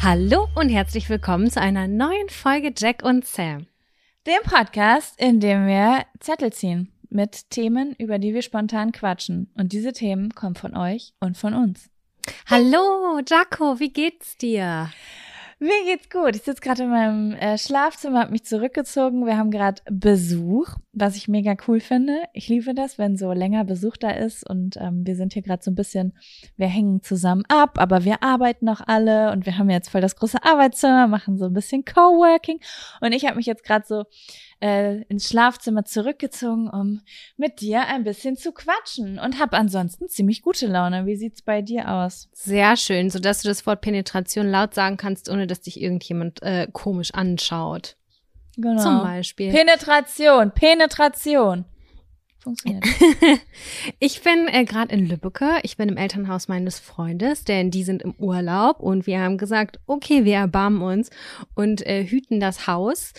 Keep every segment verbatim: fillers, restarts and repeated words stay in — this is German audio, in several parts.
Hallo und herzlich willkommen zu einer neuen Folge Jack und Sam. Dem Podcast, in dem wir Zettel ziehen mit Themen, über die wir spontan quatschen. Und diese Themen kommen von euch und von uns. Hallo, Jaco, wie geht's dir? Mir geht's gut. Ich sitze gerade in meinem äh, Schlafzimmer, habe mich zurückgezogen. Wir haben gerade Besuch, was ich mega cool finde. Ich liebe das, wenn so länger Besuch da ist und ähm, wir sind hier gerade so ein bisschen, wir hängen zusammen ab, aber wir arbeiten noch alle und wir haben jetzt voll das große Arbeitszimmer, machen so ein bisschen Coworking und ich habe mich jetzt gerade so äh, ins Schlafzimmer zurückgezogen, um mit dir ein bisschen zu quatschen und habe ansonsten ziemlich gute Laune. Wie sieht's bei dir aus? Sehr schön, sodass du das Wort Penetration laut sagen kannst, ohne dass dich irgendjemand äh, komisch anschaut. Genau. Zum Beispiel. Penetration, Penetration. Funktioniert. Ich bin äh, gerade in Lübbecke. Ich bin im Elternhaus meines Freundes, denn die sind im Urlaub und wir haben gesagt, okay, wir erbarmen uns und äh, hüten das Haus.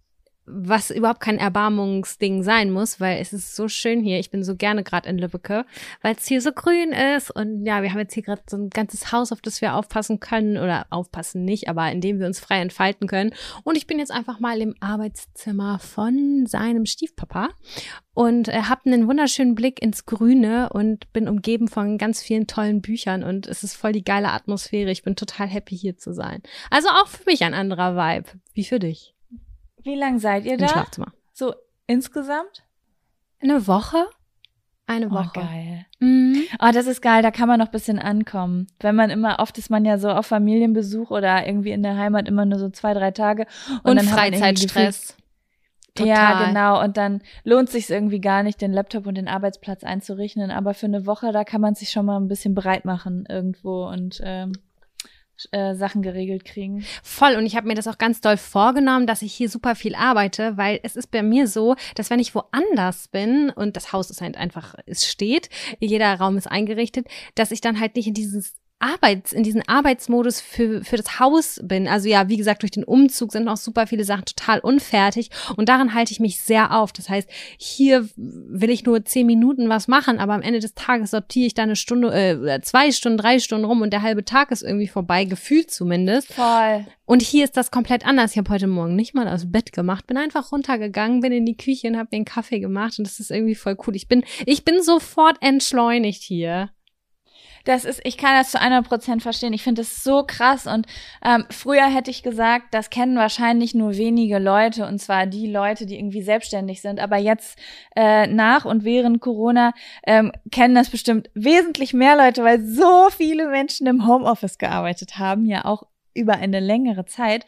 Was überhaupt kein Erbarmungsding sein muss, weil es ist so schön hier. Ich bin so gerne gerade in Lübbecke, weil es hier so grün ist und ja, wir haben jetzt hier gerade so ein ganzes Haus, auf das wir aufpassen können oder aufpassen nicht, aber in dem wir uns frei entfalten können. Und ich bin jetzt einfach mal im Arbeitszimmer von seinem Stiefpapa und äh, habe einen wunderschönen Blick ins Grüne und bin umgeben von ganz vielen tollen Büchern und es ist voll die geile Atmosphäre. Ich bin total happy hier zu sein. Also auch für mich ein anderer Vibe, wie für dich. Wie lang seid ihr da? Im Schlafzimmer. So insgesamt? Eine Woche? Eine Woche. Oh, geil. Mhm. Oh, das ist geil, da kann man noch ein bisschen ankommen. Wenn man immer, oft ist man ja so auf Familienbesuch oder irgendwie in der Heimat immer nur so zwei, drei Tage. Und, Und dann Freizeitstress. Total. Ja, genau. Und dann lohnt es sich irgendwie gar nicht, den Laptop und den Arbeitsplatz einzurichten. Aber für eine Woche, da kann man sich schon mal ein bisschen bereit machen irgendwo und ähm, Äh, Sachen geregelt kriegen. Voll, und ich habe mir das auch ganz doll vorgenommen, dass ich hier super viel arbeite, weil es ist bei mir so, dass wenn ich woanders bin und das Haus ist halt einfach, es steht, jeder Raum ist eingerichtet, dass ich dann halt nicht in dieses Arbeits, in diesen Arbeitsmodus für, für das Haus bin. Also ja, wie gesagt, durch den Umzug sind noch super viele Sachen total unfertig und daran halte ich mich sehr auf. Das heißt, hier will ich nur zehn Minuten was machen, aber am Ende des Tages sortiere ich da eine Stunde, äh, zwei Stunden, drei Stunden rum und der halbe Tag ist irgendwie vorbei, gefühlt zumindest. Voll. Und hier ist das komplett anders. Ich habe heute Morgen nicht mal aus Bett gemacht, bin einfach runtergegangen, bin in die Küche und habe mir einen Kaffee gemacht und das ist irgendwie voll cool. Ich bin, ich bin sofort entschleunigt hier. Das ist, ich kann das zu hundert Prozent verstehen. Ich finde das so krass und ähm, früher hätte ich gesagt, das kennen wahrscheinlich nur wenige Leute und zwar die Leute, die irgendwie selbstständig sind. Aber jetzt äh, nach und während Corona ähm, kennen das bestimmt wesentlich mehr Leute, weil so viele Menschen im Homeoffice gearbeitet haben, ja auch über eine längere Zeit.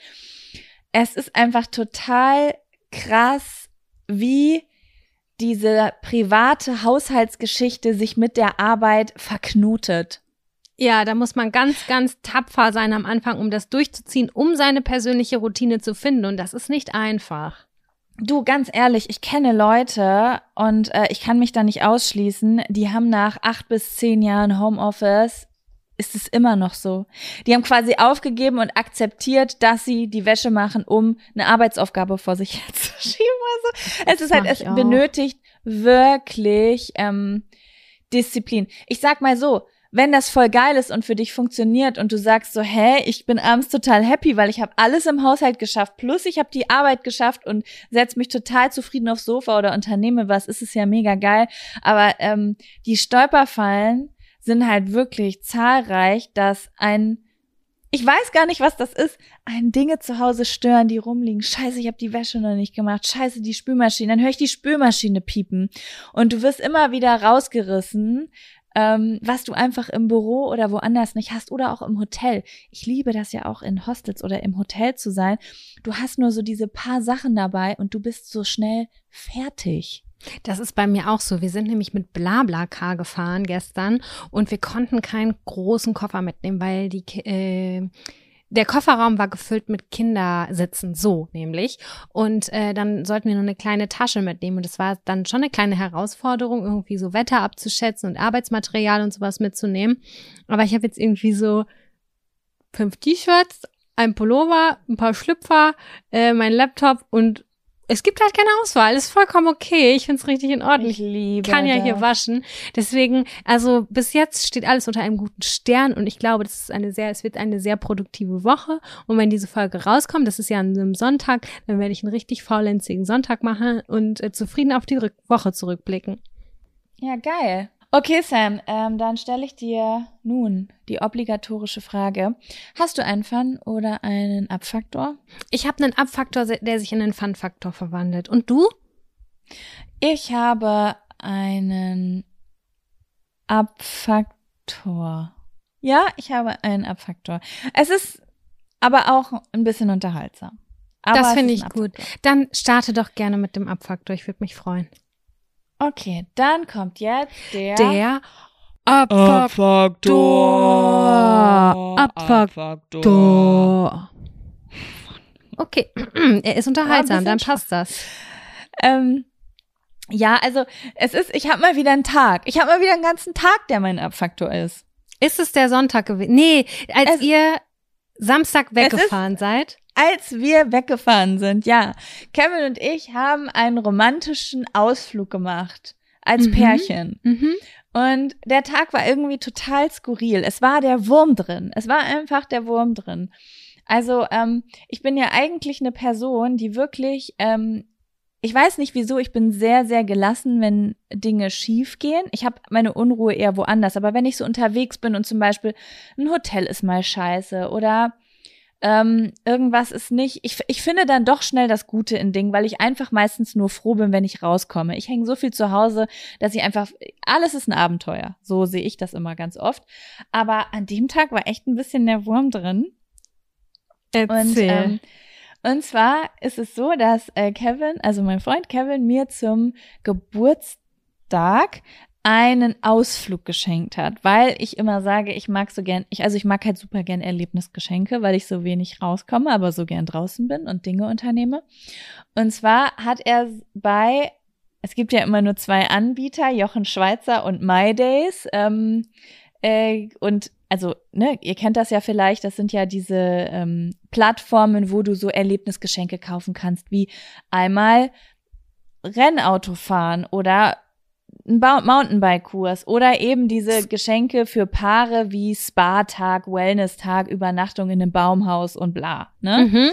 Es ist einfach total krass, wie diese private Haushaltsgeschichte sich mit der Arbeit verknotet. Ja, da muss man ganz, ganz tapfer sein am Anfang, um das durchzuziehen, um seine persönliche Routine zu finden. Und das ist nicht einfach. Du, ganz ehrlich, ich kenne Leute und äh, ich kann mich da nicht ausschließen, die haben nach acht bis zehn Jahren Homeoffice ist es immer noch so. Die haben quasi aufgegeben und akzeptiert, dass sie die Wäsche machen, um eine Arbeitsaufgabe vor sich herzuschieben. Also es ist halt, es benötigt wirklich ähm, Disziplin. Ich sag mal so, wenn das voll geil ist und für dich funktioniert und du sagst so, hä, ich bin abends total happy, weil ich habe alles im Haushalt geschafft, plus ich habe die Arbeit geschafft und setz mich total zufrieden aufs Sofa oder unternehme was, ist es ja mega geil. Aber ähm, die Stolperfallen sind halt wirklich zahlreich, dass ein, ich weiß gar nicht, was das ist, ein Dinge zu Hause stören, die rumliegen. Scheiße, ich habe die Wäsche noch nicht gemacht. Scheiße, die Spülmaschine. Dann höre ich die Spülmaschine piepen. Und du wirst immer wieder rausgerissen, ähm, was du einfach im Büro oder woanders nicht hast oder auch im Hotel. Ich liebe das ja auch in Hostels oder im Hotel zu sein. Du hast nur so diese paar Sachen dabei und du bist so schnell fertig. Das ist bei mir auch so. Wir sind nämlich mit BlaBlaCar gefahren gestern und wir konnten keinen großen Koffer mitnehmen, weil die äh, der Kofferraum war gefüllt mit Kindersitzen, so nämlich. Und äh, dann sollten wir nur eine kleine Tasche mitnehmen. Und es war dann schon eine kleine Herausforderung, irgendwie so Wetter abzuschätzen und Arbeitsmaterial und sowas mitzunehmen. Aber ich habe jetzt irgendwie so fünf T-Shirts, ein Pullover, ein paar Schlüpfer, äh, mein Laptop und es gibt halt keine Auswahl. Ist vollkommen okay. Ich find's richtig in Ordnung. Ich liebe Ich kann ja das. hier waschen. Deswegen, also bis jetzt steht alles unter einem guten Stern und ich glaube, das ist eine sehr, es wird eine sehr produktive Woche. Und wenn diese Folge rauskommt, das ist ja an einem Sonntag, dann werde ich einen richtig faulenzigen Sonntag machen und äh, zufrieden auf die Rück- Woche zurückblicken. Ja, geil. Okay, Sam, ähm, dann stelle ich dir nun die obligatorische Frage. Hast du einen Fun- oder einen Abfaktor? Ich habe einen Abfaktor, der sich in einen Fun-Faktor verwandelt. Und du? Ich habe einen Abfaktor. Ja, ich habe einen Abfaktor. Es ist aber auch ein bisschen unterhaltsam. Aber das es finde ist ich ein gut. Abfaktor. Dann starte doch gerne mit dem Abfaktor. Ich würde mich freuen. Okay, dann kommt jetzt der, Der Abfaktor. Abfaktor. Okay, er ist unterhaltsam, Ja, dann ein bisschen passt das. Ähm, ja, also es ist, ich habe mal wieder einen Tag. Ich habe mal wieder einen ganzen Tag, der mein Abfaktor ist. Ist es der Sonntag gewesen? Nee, als Es- ihr Samstag weggefahren seid. Als wir weggefahren sind, ja. Kevin und ich haben einen romantischen Ausflug gemacht. Als Mhm. Pärchen. Mhm. Und der Tag war irgendwie total skurril. Es war der Wurm drin. Es war einfach der Wurm drin. Also ähm, ich bin ja eigentlich eine Person, die wirklich, ähm, ich weiß nicht wieso, ich bin sehr, sehr gelassen, wenn Dinge schief gehen. Ich habe meine Unruhe eher woanders. Aber wenn ich so unterwegs bin und zum Beispiel ein Hotel ist mal scheiße oder ähm, irgendwas ist nicht, ich, ich finde dann doch schnell das Gute in Dingen, weil ich einfach meistens nur froh bin, wenn ich rauskomme. Ich hänge so viel zu Hause, dass ich einfach, alles ist ein Abenteuer. So sehe ich das immer ganz oft. Aber an dem Tag war echt ein bisschen der Wurm drin. Und, Erzähl. ähm, und zwar ist es so, dass äh, Kevin, also mein Freund Kevin, mir zum Geburtstag einen Ausflug geschenkt hat, weil ich immer sage, ich mag so gern, ich, also ich mag halt super gern Erlebnisgeschenke, weil ich so wenig rauskomme, aber so gern draußen bin und Dinge unternehme. Und zwar hat er bei, es gibt ja immer nur zwei Anbieter, Jochen Schweizer und MyDays, ähm, äh, und also, ne, ihr kennt das ja vielleicht, das sind ja diese ähm, Plattformen, wo du so Erlebnisgeschenke kaufen kannst, wie einmal Rennauto fahren oder ein Ba- Mountainbike-Kurs oder eben diese Geschenke für Paare wie Spa-Tag, Wellness-Tag, Übernachtung in einem Baumhaus und bla, ne? Mhm.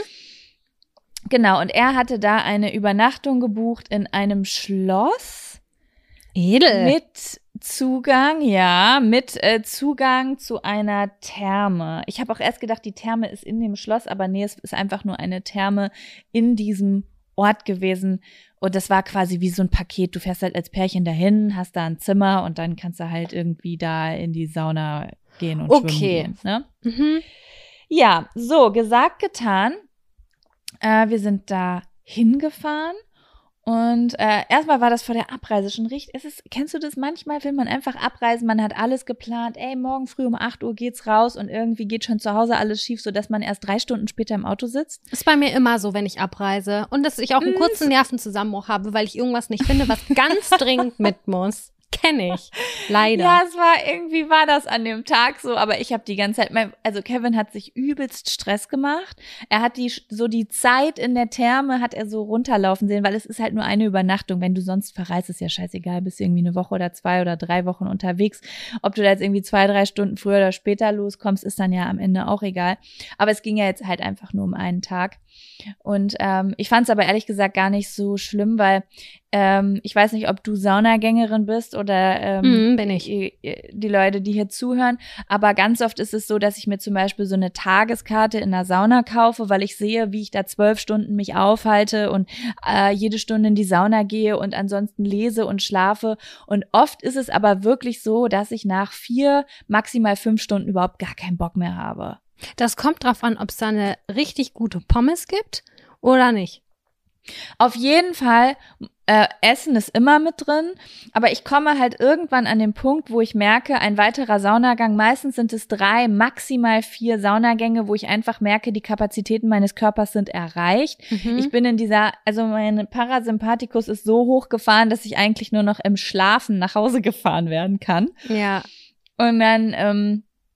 Genau, und er hatte da eine Übernachtung gebucht in einem Schloss Edel. mit Zugang, ja, mit äh, Zugang zu einer Therme. Ich habe auch erst gedacht, die Therme ist in dem Schloss, aber nee, es ist einfach nur eine Therme in diesem Ort gewesen. Und das war quasi wie so ein Paket. Du fährst halt als Pärchen dahin, hast da ein Zimmer und dann kannst du halt irgendwie da in die Sauna gehen und Okay. schwimmen gehen. Ne? Mhm. Ja, so, gesagt, getan. Äh, wir sind da hingefahren und äh, erstmal war das vor der Abreise schon richtig. Es ist, kennst du das? Manchmal will man einfach abreisen, man hat alles geplant. Ey, morgen früh um acht Uhr geht's raus und irgendwie geht schon zu Hause alles schief, sodass man erst drei Stunden später im Auto sitzt. Ist bei mir immer so, wenn ich abreise. Und dass ich auch einen kurzen Nervenzusammenbruch habe, weil ich irgendwas nicht finde, was ganz dringend mit muss. Kenne ich. Leider. Ja, es war irgendwie war das an dem Tag so, aber ich habe die ganze Zeit, mein, also Kevin hat sich übelst Stress gemacht. Er hat die so die Zeit in der Therme hat er so runterlaufen sehen, weil es ist halt nur eine Übernachtung. Wenn du sonst verreist, ist ja scheißegal, bist du irgendwie eine Woche oder zwei oder drei Wochen unterwegs. Ob du da jetzt irgendwie zwei, drei Stunden früher oder später loskommst, ist dann ja am Ende auch egal. Aber es ging ja jetzt halt einfach nur um einen Tag. Und ähm, ich fand es aber ehrlich gesagt gar nicht so schlimm, weil ähm, ich weiß nicht, ob du Saunagängerin bist oder ähm, Mhm, bin ich. Die, die Leute, die hier zuhören, aber ganz oft ist es so, dass ich mir zum Beispiel so eine Tageskarte in der Sauna kaufe, weil ich sehe, wie ich da zwölf Stunden mich aufhalte und äh, jede Stunde in die Sauna gehe und ansonsten lese und schlafe. Und oft ist es aber wirklich so, dass ich nach vier, maximal fünf Stunden überhaupt gar keinen Bock mehr habe. Das kommt drauf an, ob es da eine richtig gute Pommes gibt oder nicht. Auf jeden Fall, äh, Essen ist immer mit drin, aber ich komme halt irgendwann an den Punkt, wo ich merke, ein weiterer Saunagang, meistens sind es drei, maximal vier Saunagänge, wo ich einfach merke, die Kapazitäten meines Körpers sind erreicht. Mhm. Ich bin in dieser, also mein Parasympathikus ist so hochgefahren, dass ich eigentlich nur noch im Schlafen nach Hause gefahren werden kann. Ja. Und dann, ähm,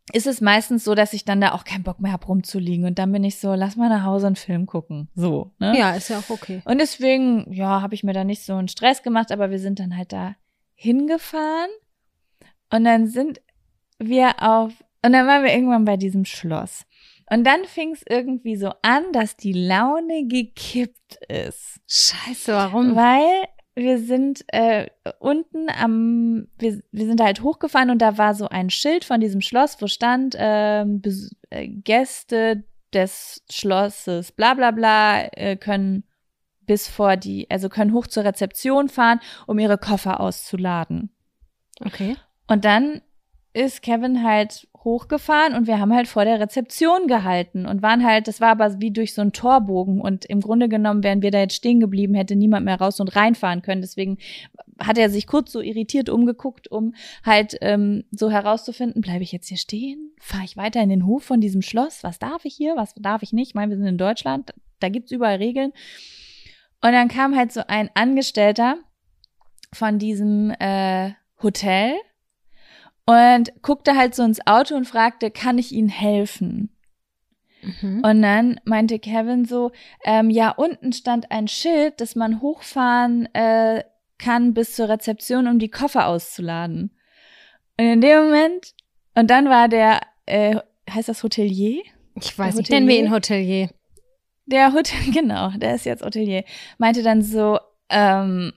ist es meistens so, dass ich dann da auch keinen Bock mehr habe rumzuliegen und dann bin ich so, lass mal nach Hause einen Film gucken, so, ne? Ja, ist ja auch okay. Und deswegen, ja, habe ich mir da nicht so einen Stress gemacht, aber wir sind dann halt da hingefahren und dann sind wir auf, und dann waren wir irgendwann bei diesem Schloss. Und dann fing es irgendwie so an, dass die Laune gekippt ist. Scheiße, warum? Weil wir sind äh, unten am, wir, wir sind halt hochgefahren und da war so ein Schild von diesem Schloss, wo stand äh, Bes- äh, Gäste des Schlosses, bla bla bla, äh, können bis vor die, also können hoch zur Rezeption fahren, um ihre Koffer auszuladen. Okay. Und dann ist Kevin halt hochgefahren und wir haben halt vor der Rezeption gehalten und waren halt, das war aber wie durch so einen Torbogen und im Grunde genommen wären wir da jetzt stehen geblieben, hätte niemand mehr raus und reinfahren können. Deswegen hat er sich kurz so irritiert umgeguckt, um halt ähm, so herauszufinden, bleibe ich jetzt hier stehen? Fahre ich weiter in den Hof von diesem Schloss? Was darf ich hier? Was darf ich nicht? Ich meine, wir sind in Deutschland, da gibt's überall Regeln. Und dann kam halt so ein Angestellter von diesem äh, Hotel und guckte halt so ins Auto und fragte, kann ich Ihnen helfen? Mhm. Und dann meinte Kevin so, ähm, ja, unten stand ein Schild, dass man hochfahren äh, kann bis zur Rezeption, um die Koffer auszuladen. Und in dem Moment, und dann war der, äh, heißt das Hotelier? Ich weiß Der nicht, nennen wir ihn Hotelier? Hotelier. Der Hotel, genau, der ist jetzt Hotelier, meinte dann so, ähm,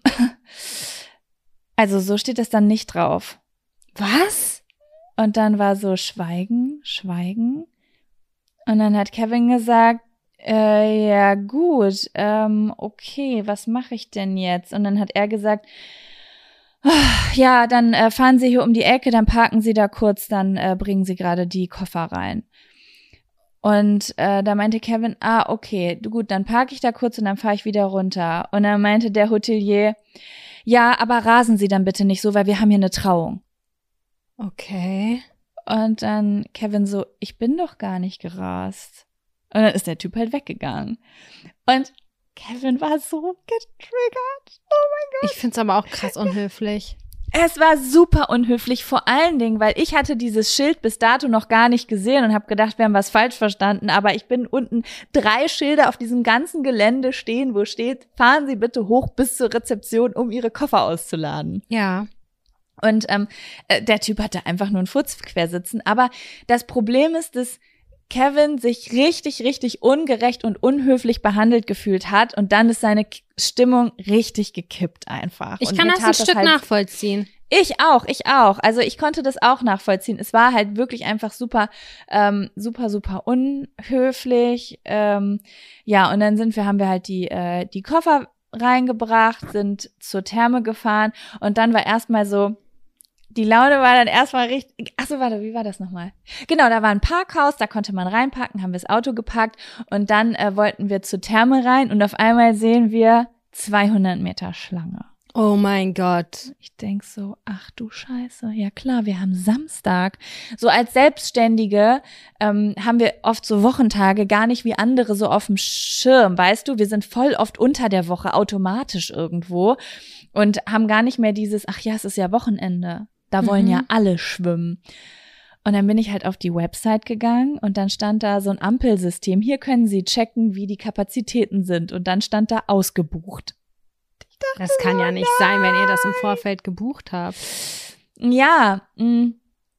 also so steht das dann nicht drauf. Was? Und dann war so Schweigen, Schweigen. Und dann hat Kevin gesagt, äh, ja gut, ähm, okay, was mache ich denn jetzt? Und dann hat er gesagt, ach, ja, dann äh, fahren Sie hier um die Ecke, dann parken Sie da kurz, dann äh, bringen Sie gerade die Koffer rein. Und äh, da meinte Kevin, ah, okay, gut, dann parke ich da kurz und dann fahre ich wieder runter. Und dann meinte der Hotelier, ja, aber rasen Sie dann bitte nicht so, weil wir haben hier eine Trauung. Okay. Und dann Kevin so, ich bin doch gar nicht gerast. Und dann ist der Typ halt weggegangen. Und Kevin war so getriggert. Oh mein Gott. Ich find's aber auch krass unhöflich. Es war super unhöflich, vor allen Dingen, weil ich hatte dieses Schild bis dato noch gar nicht gesehen und habe gedacht, wir haben was falsch verstanden. Aber ich bin unten drei Schilder auf diesem ganzen Gelände stehen, wo steht, fahren Sie bitte hoch bis zur Rezeption, um Ihre Koffer auszuladen. Ja. Und ähm, äh, der Typ hatte einfach nur einen Furz quer sitzen. Aber das Problem ist, dass Kevin sich richtig, richtig ungerecht und unhöflich behandelt gefühlt hat. Und dann ist seine K- Stimmung richtig gekippt einfach. Ich und kann mir das ein tat Stück halt, nachvollziehen. Ich auch, ich auch. Also ich konnte das auch nachvollziehen. Es war halt wirklich einfach super, ähm, super, super unhöflich. Ähm, ja, und dann sind wir, haben wir halt die, äh, die Koffer reingebracht, sind zur Therme gefahren und dann war erstmal so, die Laune war dann erstmal richtig, ach so, warte, wie war das nochmal? Genau, da war ein Parkhaus, da konnte man reinparken, haben wir das Auto gepackt und dann äh, wollten wir zur Therme rein und auf einmal sehen wir zweihundert Meter Schlange. Oh mein Gott. Ich denk so, ach du Scheiße, ja klar, wir haben Samstag. So als Selbstständige ähm, haben wir oft so Wochentage gar nicht wie andere so auf dem Schirm, weißt du? Wir sind voll oft unter der Woche automatisch irgendwo und haben gar nicht mehr dieses, ach ja, es ist ja Wochenende. Da wollen Mhm. ja alle schwimmen. Und dann bin ich halt auf die Website gegangen und dann stand da so ein Ampelsystem. Hier können Sie checken, wie die Kapazitäten sind. Und dann stand da ausgebucht. Das kann ja nicht sein, wenn ihr das im Vorfeld gebucht habt. Ja, mh,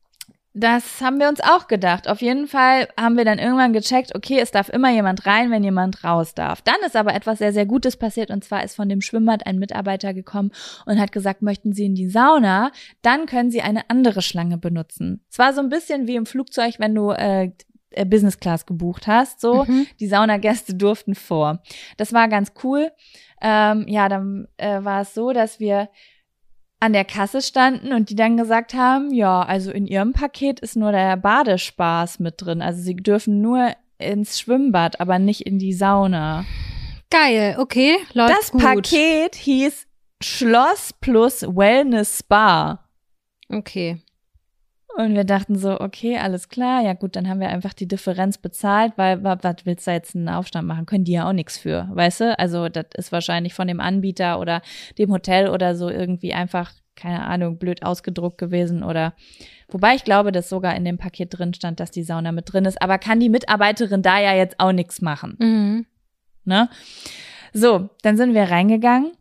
das haben wir uns auch gedacht. Auf jeden Fall haben wir dann irgendwann gecheckt, okay, es darf immer jemand rein, wenn jemand raus darf. Dann ist aber etwas sehr, sehr Gutes passiert und zwar ist von dem Schwimmbad ein Mitarbeiter gekommen und hat gesagt, möchten Sie in die Sauna, dann können Sie eine andere Schlange benutzen. Es war so ein bisschen wie im Flugzeug, wenn du äh, Business Class gebucht hast, so. Mhm. Die Saunagäste durften vor. Das war ganz cool. Ähm, ja, dann äh, war es so, dass wir an der Kasse standen und die dann gesagt haben, ja, also in ihrem Paket ist nur der Badespaß mit drin. Also sie dürfen nur ins Schwimmbad, aber nicht in die Sauna. Geil, okay, läuft Das gut. Paket hieß Schloss plus Wellness Spa. Okay. Und wir dachten so, okay, alles klar, ja gut, dann haben wir einfach die Differenz bezahlt, weil was willst du jetzt einen Aufstand machen? Können die ja auch nichts für, weißt du? Also das ist wahrscheinlich von dem Anbieter oder dem Hotel oder so irgendwie einfach keine Ahnung, blöd ausgedruckt gewesen oder, wobei ich glaube, dass sogar in dem Paket drin stand, dass die Sauna mit drin ist, aber kann die Mitarbeiterin da ja jetzt auch nichts machen. Mhm. Ne? So, dann sind wir reingegangen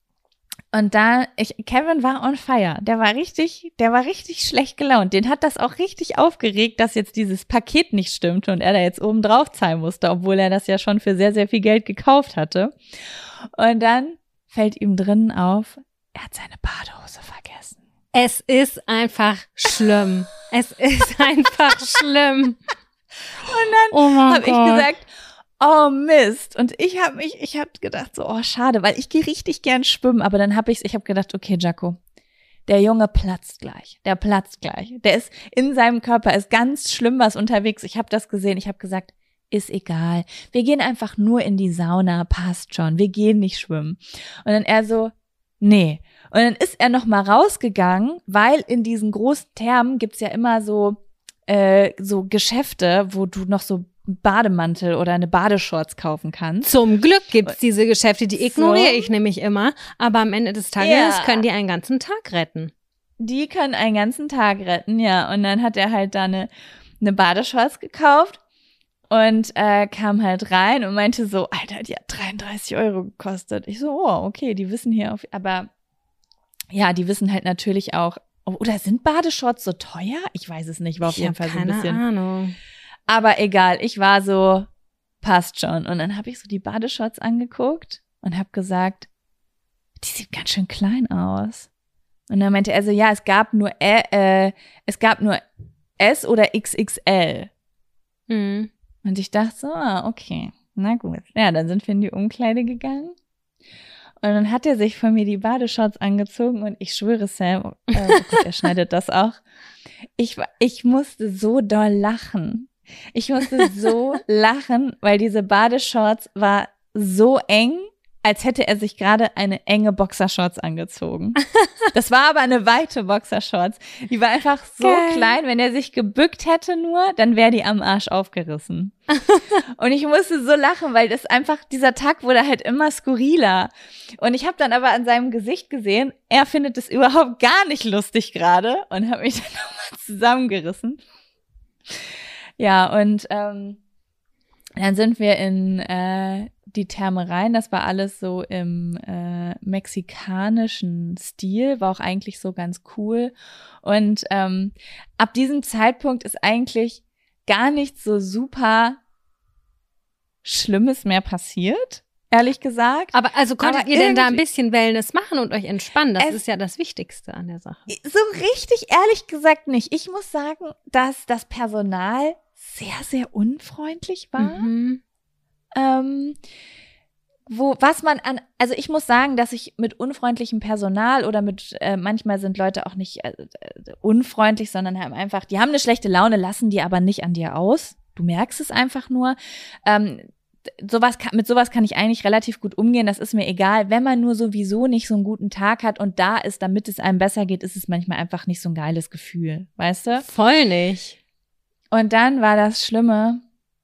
und da, ich, Kevin war on fire, der war richtig, der war richtig schlecht gelaunt, den hat das auch richtig aufgeregt, dass jetzt dieses Paket nicht stimmte und er da jetzt oben drauf zahlen musste, obwohl er das ja schon für sehr, sehr viel Geld gekauft hatte. Und dann fällt ihm drinnen auf, er hat seine Badehose vergessen. Es ist einfach schlimm. Es ist einfach schlimm. Und dann oh habe ich gesagt, oh Mist. Und ich habe mich, ich habe gedacht so, oh schade, weil ich gehe richtig gern schwimmen. Aber dann habe ich, ich habe gedacht, okay, Jaco, der Junge platzt gleich. Der platzt gleich. Der ist in seinem Körper, ist ganz schlimm was unterwegs. Ich habe das gesehen. Ich habe gesagt, ist egal. Wir gehen einfach nur in die Sauna, passt schon. Wir gehen nicht schwimmen. Und dann er so, nee. Und dann ist er noch mal rausgegangen, weil in diesen großen Thermen gibt's ja immer so äh, so Geschäfte, wo du noch so Bademantel oder eine Badeshorts kaufen kannst. Zum Glück gibt's diese Geschäfte, die ignoriere So. ich nämlich immer, aber am Ende des Tages Ja. können die einen ganzen Tag retten. Die können einen ganzen Tag retten, ja. Und dann hat er halt da eine, eine Badeshorts gekauft und äh, kam halt rein und meinte so, Alter, die hat dreiunddreißig Euro gekostet. Ich so, oh, okay, die wissen hier auf, aber ja, die wissen halt natürlich auch, oder sind Badeshorts so teuer? Ich weiß es nicht, war auf Ich jeden habe Fall so ein keine bisschen. Ahnung. Aber egal, ich war so, passt schon. Und dann habe ich so die Badeshorts angeguckt und habe gesagt, die sieht ganz schön klein aus. Und dann meinte er so, ja, es gab nur äh, äh, es gab nur S oder X X L. Mhm. Und ich dachte so, ah, okay, na gut. Ja, dann sind wir in die Umkleide gegangen. Und dann hat er sich von mir die Badeshorts angezogen und ich schwöre, Sam, äh, oh Gott, er schneidet das auch. Ich, war- ich musste so doll lachen. Ich musste so lachen, weil diese Badeshorts war so eng, als hätte er sich gerade eine enge Boxershorts angezogen. Das war aber eine weite Boxershorts. Die war einfach so Geil. klein, wenn er sich gebückt hätte nur, dann wäre die am Arsch aufgerissen. Und ich musste so lachen, weil das einfach, dieser Tag wurde halt immer skurriler. Und ich habe dann aber an seinem Gesicht gesehen, er findet es überhaupt gar nicht lustig gerade und hat mich dann nochmal zusammengerissen. Ja, und ähm, dann sind wir in äh, die Therme rein. Das war alles so im äh, mexikanischen Stil, war auch eigentlich so ganz cool. Und ähm, ab diesem Zeitpunkt ist eigentlich gar nichts so super Schlimmes mehr passiert, ehrlich gesagt. Aber also konntet Aber ihr denn da ein irgendwie- bisschen Wellness machen und euch entspannen? Das Es- ist ja das Wichtigste an der Sache. So richtig ehrlich gesagt nicht. Ich muss sagen, dass das Personal sehr, sehr unfreundlich war. Mhm. Ähm, wo, was man an, also ich muss sagen, dass ich mit unfreundlichem Personal oder mit, äh, manchmal sind Leute auch nicht äh, äh, unfreundlich, sondern haben einfach, die haben eine schlechte Laune, lassen die aber nicht an dir aus. Du merkst es einfach nur. Ähm, sowas kann, mit sowas kann ich eigentlich relativ gut umgehen, das ist mir egal. Wenn man nur sowieso nicht so einen guten Tag hat und da ist, damit es einem besser geht, ist es manchmal einfach nicht so ein geiles Gefühl, weißt du? Voll nicht. Und dann war das Schlimme,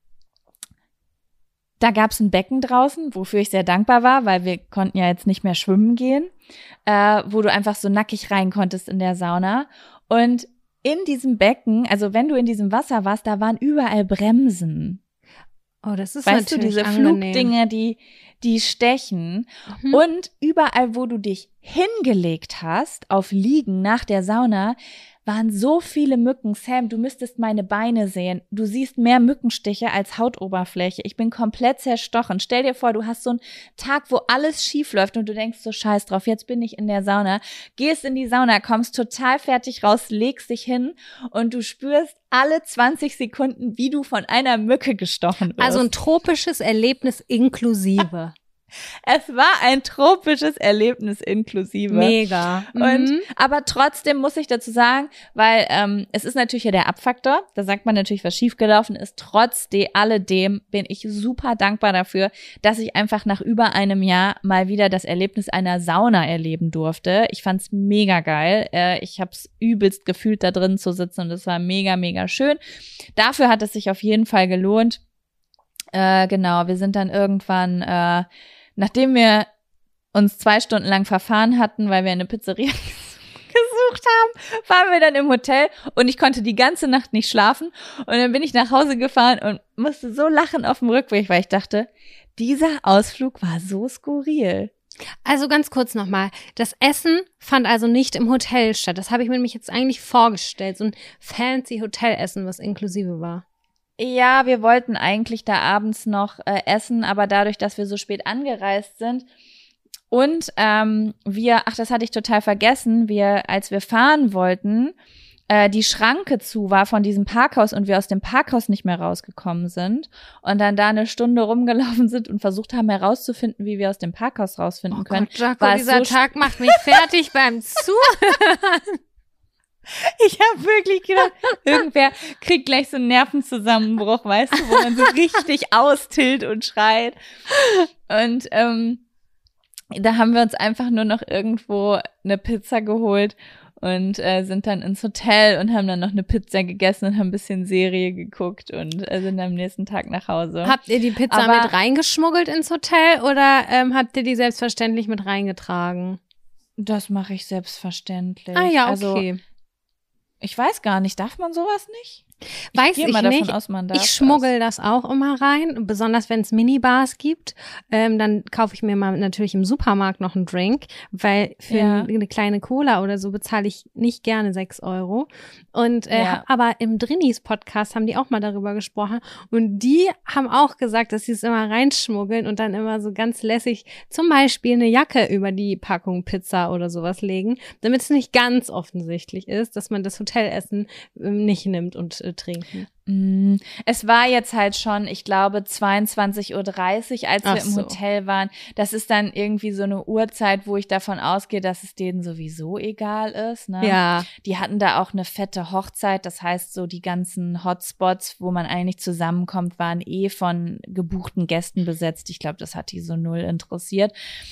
da gab es ein Becken draußen, wofür ich sehr dankbar war, weil wir konnten ja jetzt nicht mehr schwimmen gehen, äh, wo du einfach so nackig rein konntest in der Sauna. Und in diesem Becken, also wenn du in diesem Wasser warst, da waren überall Bremsen. Oh, das ist Weißt du, natürlich diese angenehm. Flugdinge, die, die stechen. Mhm. Und überall, wo du dich hingelegt hast, auf Liegen nach der Sauna, waren so viele Mücken. Sam, du müsstest meine Beine sehen. Du siehst mehr Mückenstiche als Hautoberfläche. Ich bin komplett zerstochen. Stell dir vor, du hast so einen Tag, wo alles schief läuft und du denkst so, scheiß drauf, jetzt bin ich in der Sauna. Gehst in die Sauna, kommst total fertig raus, legst dich hin und du spürst alle zwanzig Sekunden, wie du von einer Mücke gestochen wirst. Also ein tropisches Erlebnis inklusive. Es war ein tropisches Erlebnis inklusive. Mega. Und Mhm. aber trotzdem muss ich dazu sagen, weil ähm, es ist natürlich ja der Abfaktor, da sagt man natürlich, was schiefgelaufen ist. Trotz de alledem bin ich super dankbar dafür, dass ich einfach nach über einem Jahr mal wieder das Erlebnis einer Sauna erleben durfte. Ich fand's mega geil. Äh, ich hab's übelst gefühlt, da drin zu sitzen und es war mega, mega schön. Dafür hat es sich auf jeden Fall gelohnt. Äh, genau, wir sind dann irgendwann, äh, nachdem wir uns zwei Stunden lang verfahren hatten, weil wir eine Pizzeria gebucht haben, waren wir dann im Hotel und ich konnte die ganze Nacht nicht schlafen und dann bin ich nach Hause gefahren und musste so lachen auf dem Rückweg, weil ich dachte, dieser Ausflug war so skurril. Also ganz kurz nochmal, das Essen fand also nicht im Hotel statt. Das habe ich mir nämlich jetzt eigentlich vorgestellt, so ein fancy Hotelessen, was inklusive war. Ja, wir wollten eigentlich da abends noch äh, essen, aber dadurch, dass wir so spät angereist sind und ähm, wir, ach, das hatte ich total vergessen, wir, als wir fahren wollten, äh, die Schranke zu war von diesem Parkhaus und wir aus dem Parkhaus nicht mehr rausgekommen sind und dann da eine Stunde rumgelaufen sind und versucht haben herauszufinden, wie wir aus dem Parkhaus rausfinden oh können. Gott, Jaco, dieser so Tag macht mich fertig beim Zuhören. Ich habe wirklich gedacht, irgendwer kriegt gleich so einen Nervenzusammenbruch, weißt du, wo man so richtig austillt und schreit. Und ähm, da haben wir uns einfach nur noch irgendwo eine Pizza geholt und äh, sind dann ins Hotel und haben dann noch eine Pizza gegessen und haben ein bisschen Serie geguckt und äh, sind am nächsten Tag nach Hause. Habt ihr die Pizza Aber, mit reingeschmuggelt ins Hotel oder ähm, habt ihr die selbstverständlich mit reingetragen? Das mache ich selbstverständlich. Ah ja, Also, okay. ich weiß gar nicht, darf man sowas nicht? Ich Weiß ich mal nicht. Davon aus, man darf ich schmuggel das. das auch immer rein, besonders wenn es Minibars gibt. Ähm, dann kaufe ich mir mal natürlich im Supermarkt noch einen Drink, weil für Ja. eine kleine Cola oder so bezahle ich nicht gerne sechs Euro. Und äh, Ja. hab aber im Drinnies-Podcast haben die auch mal darüber gesprochen und die haben auch gesagt, dass sie es immer reinschmuggeln und dann immer so ganz lässig zum Beispiel eine Jacke über die Packung Pizza oder sowas legen, damit es nicht ganz offensichtlich ist, dass man das Hotelessen ähm, nicht nimmt und äh, trinken. Mm, Es war jetzt halt schon, ich glaube, zweiundzwanzig Uhr dreißig, als Ach wir im so. Hotel waren. Das ist dann irgendwie so eine Uhrzeit, wo ich davon ausgehe, dass es denen sowieso egal ist. Ne? Ja. Die hatten da auch eine fette Hochzeit. Das heißt, so die ganzen Hotspots, wo man eigentlich zusammenkommt, waren eh von gebuchten Gästen besetzt. Ich glaube, das hat die so null interessiert.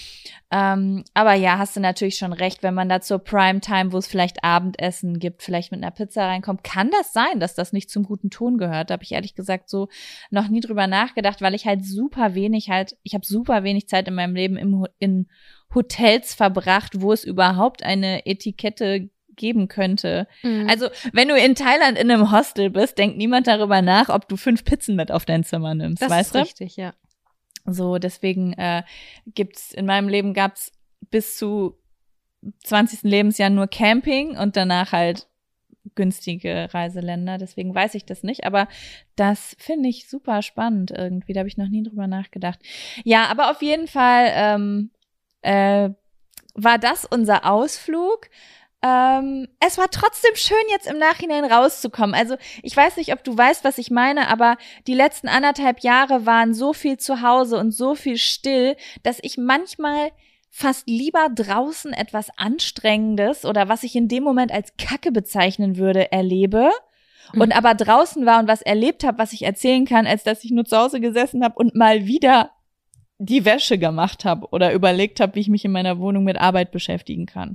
Ähm, aber ja, hast du natürlich schon recht, wenn man da zur Primetime, wo es vielleicht Abendessen gibt, vielleicht mit einer Pizza reinkommt, kann das sein, dass das nicht zum guten Ton gehört. Da habe ich ehrlich gesagt so noch nie drüber nachgedacht, weil ich halt super wenig halt, ich habe super wenig Zeit in meinem Leben im, in Hotels verbracht, wo es überhaupt eine Etikette geben könnte. Mhm. Also, wenn du in Thailand in einem Hostel bist, denkt niemand darüber nach, ob du fünf Pizzen mit auf dein Zimmer nimmst, Das weißt ist du? richtig, ja. So, deswegen äh, gibt's in meinem Leben gab's bis zu zwanzigsten Lebensjahr nur Camping und danach halt günstige Reiseländer. Deswegen weiß ich das nicht, aber das finde ich super spannend irgendwie. Da habe ich noch nie drüber nachgedacht. Ja, aber auf jeden Fall ähm, äh, war das unser Ausflug. Ähm, es war trotzdem schön, jetzt im Nachhinein rauszukommen. Also ich weiß nicht, ob du weißt, was ich meine, aber die letzten anderthalb Jahre waren so viel zu Hause und so viel still, dass ich manchmal fast lieber draußen etwas Anstrengendes oder was ich in dem Moment als Kacke bezeichnen würde, erlebe und mhm. aber draußen war und was erlebt habe, was ich erzählen kann, als dass ich nur zu Hause gesessen habe und mal wieder die Wäsche gemacht habe oder überlegt habe, wie ich mich in meiner Wohnung mit Arbeit beschäftigen kann.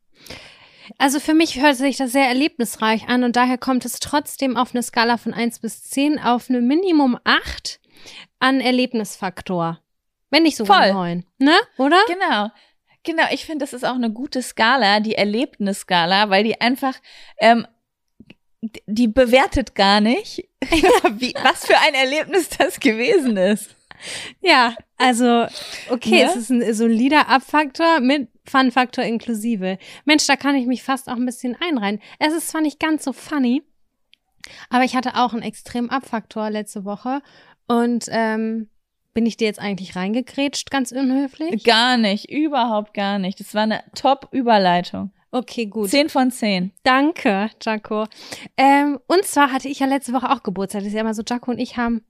Also für mich hört sich das sehr erlebnisreich an und daher kommt es trotzdem auf eine Skala von eins bis zehn auf eine Minimum acht an Erlebnisfaktor. Wenn nicht sogar Voll. neun, ne? Oder? Genau. Genau, ich finde, das ist auch eine gute Skala, die Erlebnisskala, weil die einfach, ähm, die bewertet gar nicht, wie, was für ein Erlebnis das gewesen ist. Ja, also okay, Ja? es ist ein solider Abfaktor mit Fun-Faktor inklusive. Mensch, da kann ich mich fast auch ein bisschen einreihen. Es ist zwar nicht ganz so funny, aber ich hatte auch einen extremen Abfaktor letzte Woche und ähm, bin ich dir jetzt eigentlich reingegrätscht, ganz unhöflich? Gar nicht, überhaupt gar nicht. Das war eine Top-Überleitung. Okay, gut. Zehn von zehn. Danke, Jaco. Ähm, und zwar hatte ich ja letzte Woche auch Geburtstag. Das ist ja immer so, Jaco und ich haben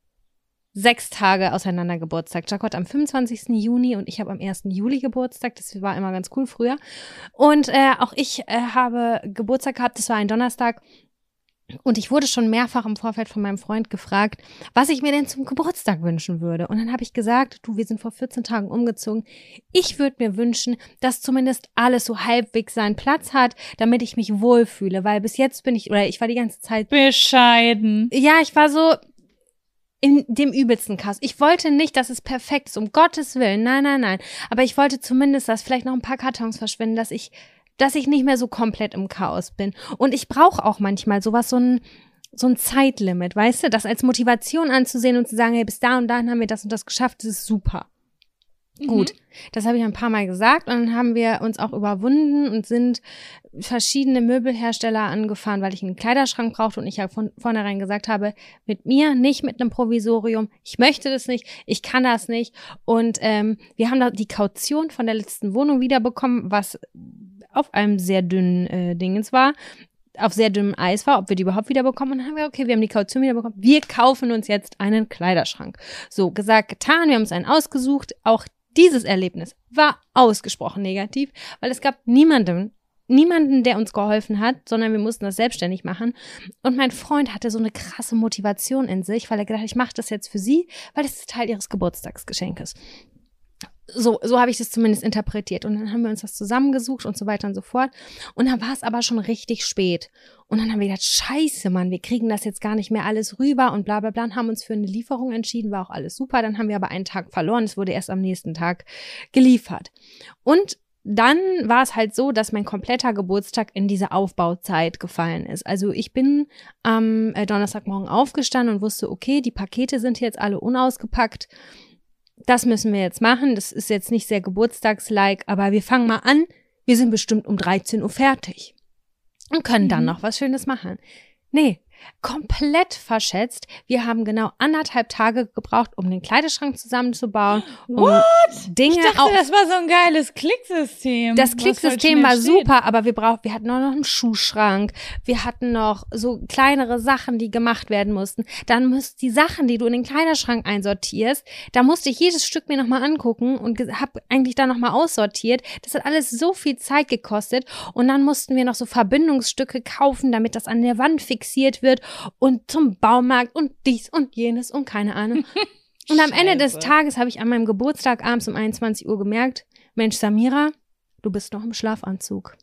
sechs Tage auseinander Geburtstag. Jaco hat am fünfundzwanzigsten Juni und ich habe am ersten Juli Geburtstag. Das war immer ganz cool früher. Und äh, auch ich äh, habe Geburtstag gehabt. Das war ein Donnerstag. Und ich wurde schon mehrfach im Vorfeld von meinem Freund gefragt, was ich mir denn zum Geburtstag wünschen würde. Und dann habe ich gesagt, du, wir sind vor vierzehn Tagen umgezogen. Ich würde mir wünschen, dass zumindest alles so halbwegs seinen Platz hat, damit ich mich wohlfühle. Weil bis jetzt bin ich, oder ich war die ganze Zeit bescheiden. Ja, ich war so in dem übelsten Chaos. Ich wollte nicht, dass es perfekt ist, um Gottes Willen. Nein, nein, nein. Aber ich wollte zumindest, dass vielleicht noch ein paar Kartons verschwinden, dass ich dass ich nicht mehr so komplett im Chaos bin. Und ich brauche auch manchmal sowas, so ein so ein Zeitlimit, weißt du, das als Motivation anzusehen und zu sagen, hey, bis da und dahin haben wir das und das geschafft, das ist super. Mhm. Gut, das habe ich ein paar Mal gesagt und dann haben wir uns auch überwunden und sind verschiedene Möbelhersteller angefahren, weil ich einen Kleiderschrank brauchte und ich ja von vornherein gesagt habe, mit mir, nicht mit einem Provisorium, ich möchte das nicht, ich kann das nicht und ähm, wir haben da die Kaution von der letzten Wohnung wiederbekommen, was auf einem sehr dünnen äh, Dingens war, auf sehr dünnem Eis war, ob wir die überhaupt wiederbekommen. Und dann haben wir, okay, wir haben die Kaution wiederbekommen. Wir kaufen uns jetzt einen Kleiderschrank. So, gesagt, getan, wir haben uns einen ausgesucht. Auch dieses Erlebnis war ausgesprochen negativ, weil es gab niemanden, niemanden, der uns geholfen hat, sondern wir mussten das selbstständig machen. Und mein Freund hatte so eine krasse Motivation in sich, weil er gedacht hat, ich mache das jetzt für sie, weil das ist Teil ihres Geburtstagsgeschenkes. So, so habe ich das zumindest interpretiert. Und dann haben wir uns das zusammengesucht und so weiter und so fort. Und dann war es aber schon richtig spät. Und dann haben wir gedacht, scheiße, Mann, wir kriegen das jetzt gar nicht mehr alles rüber und bla bla bla. Und haben uns für eine Lieferung entschieden, war auch alles super. Dann haben wir aber einen Tag verloren. Es wurde erst am nächsten Tag geliefert. Und dann war es halt so, dass mein kompletter Geburtstag in diese Aufbauzeit gefallen ist. Also ich bin am Donnerstagmorgen aufgestanden und wusste, okay, die Pakete sind jetzt alle unausgepackt. Das müssen wir jetzt machen. Das ist jetzt nicht sehr geburtstagslike, aber wir fangen mal an. Wir sind bestimmt um dreizehn Uhr fertig und können dann noch was Schönes machen. Nee, komplett verschätzt. Wir haben genau anderthalb Tage gebraucht, um den Kleiderschrank zusammenzubauen. Um What? Dinge ich dachte, auch, das war so ein geiles Klicksystem. Das Klicksystem war super, aber wir brauchten, wir hatten auch noch einen Schuhschrank. Wir hatten noch so kleinere Sachen, die gemacht werden mussten. Dann musst die Sachen, die du in den Kleiderschrank einsortierst, da musste ich jedes Stück mir nochmal angucken und habe eigentlich da nochmal aussortiert. Das hat alles so viel Zeit gekostet. Und dann mussten wir noch so Verbindungsstücke kaufen, damit das an der Wand fixiert wird. Und zum Baumarkt und dies und jenes und keine Ahnung. Und am Ende des Tages habe ich an meinem Geburtstag abends um einundzwanzig Uhr gemerkt, Mensch, Samira, du bist noch im Schlafanzug.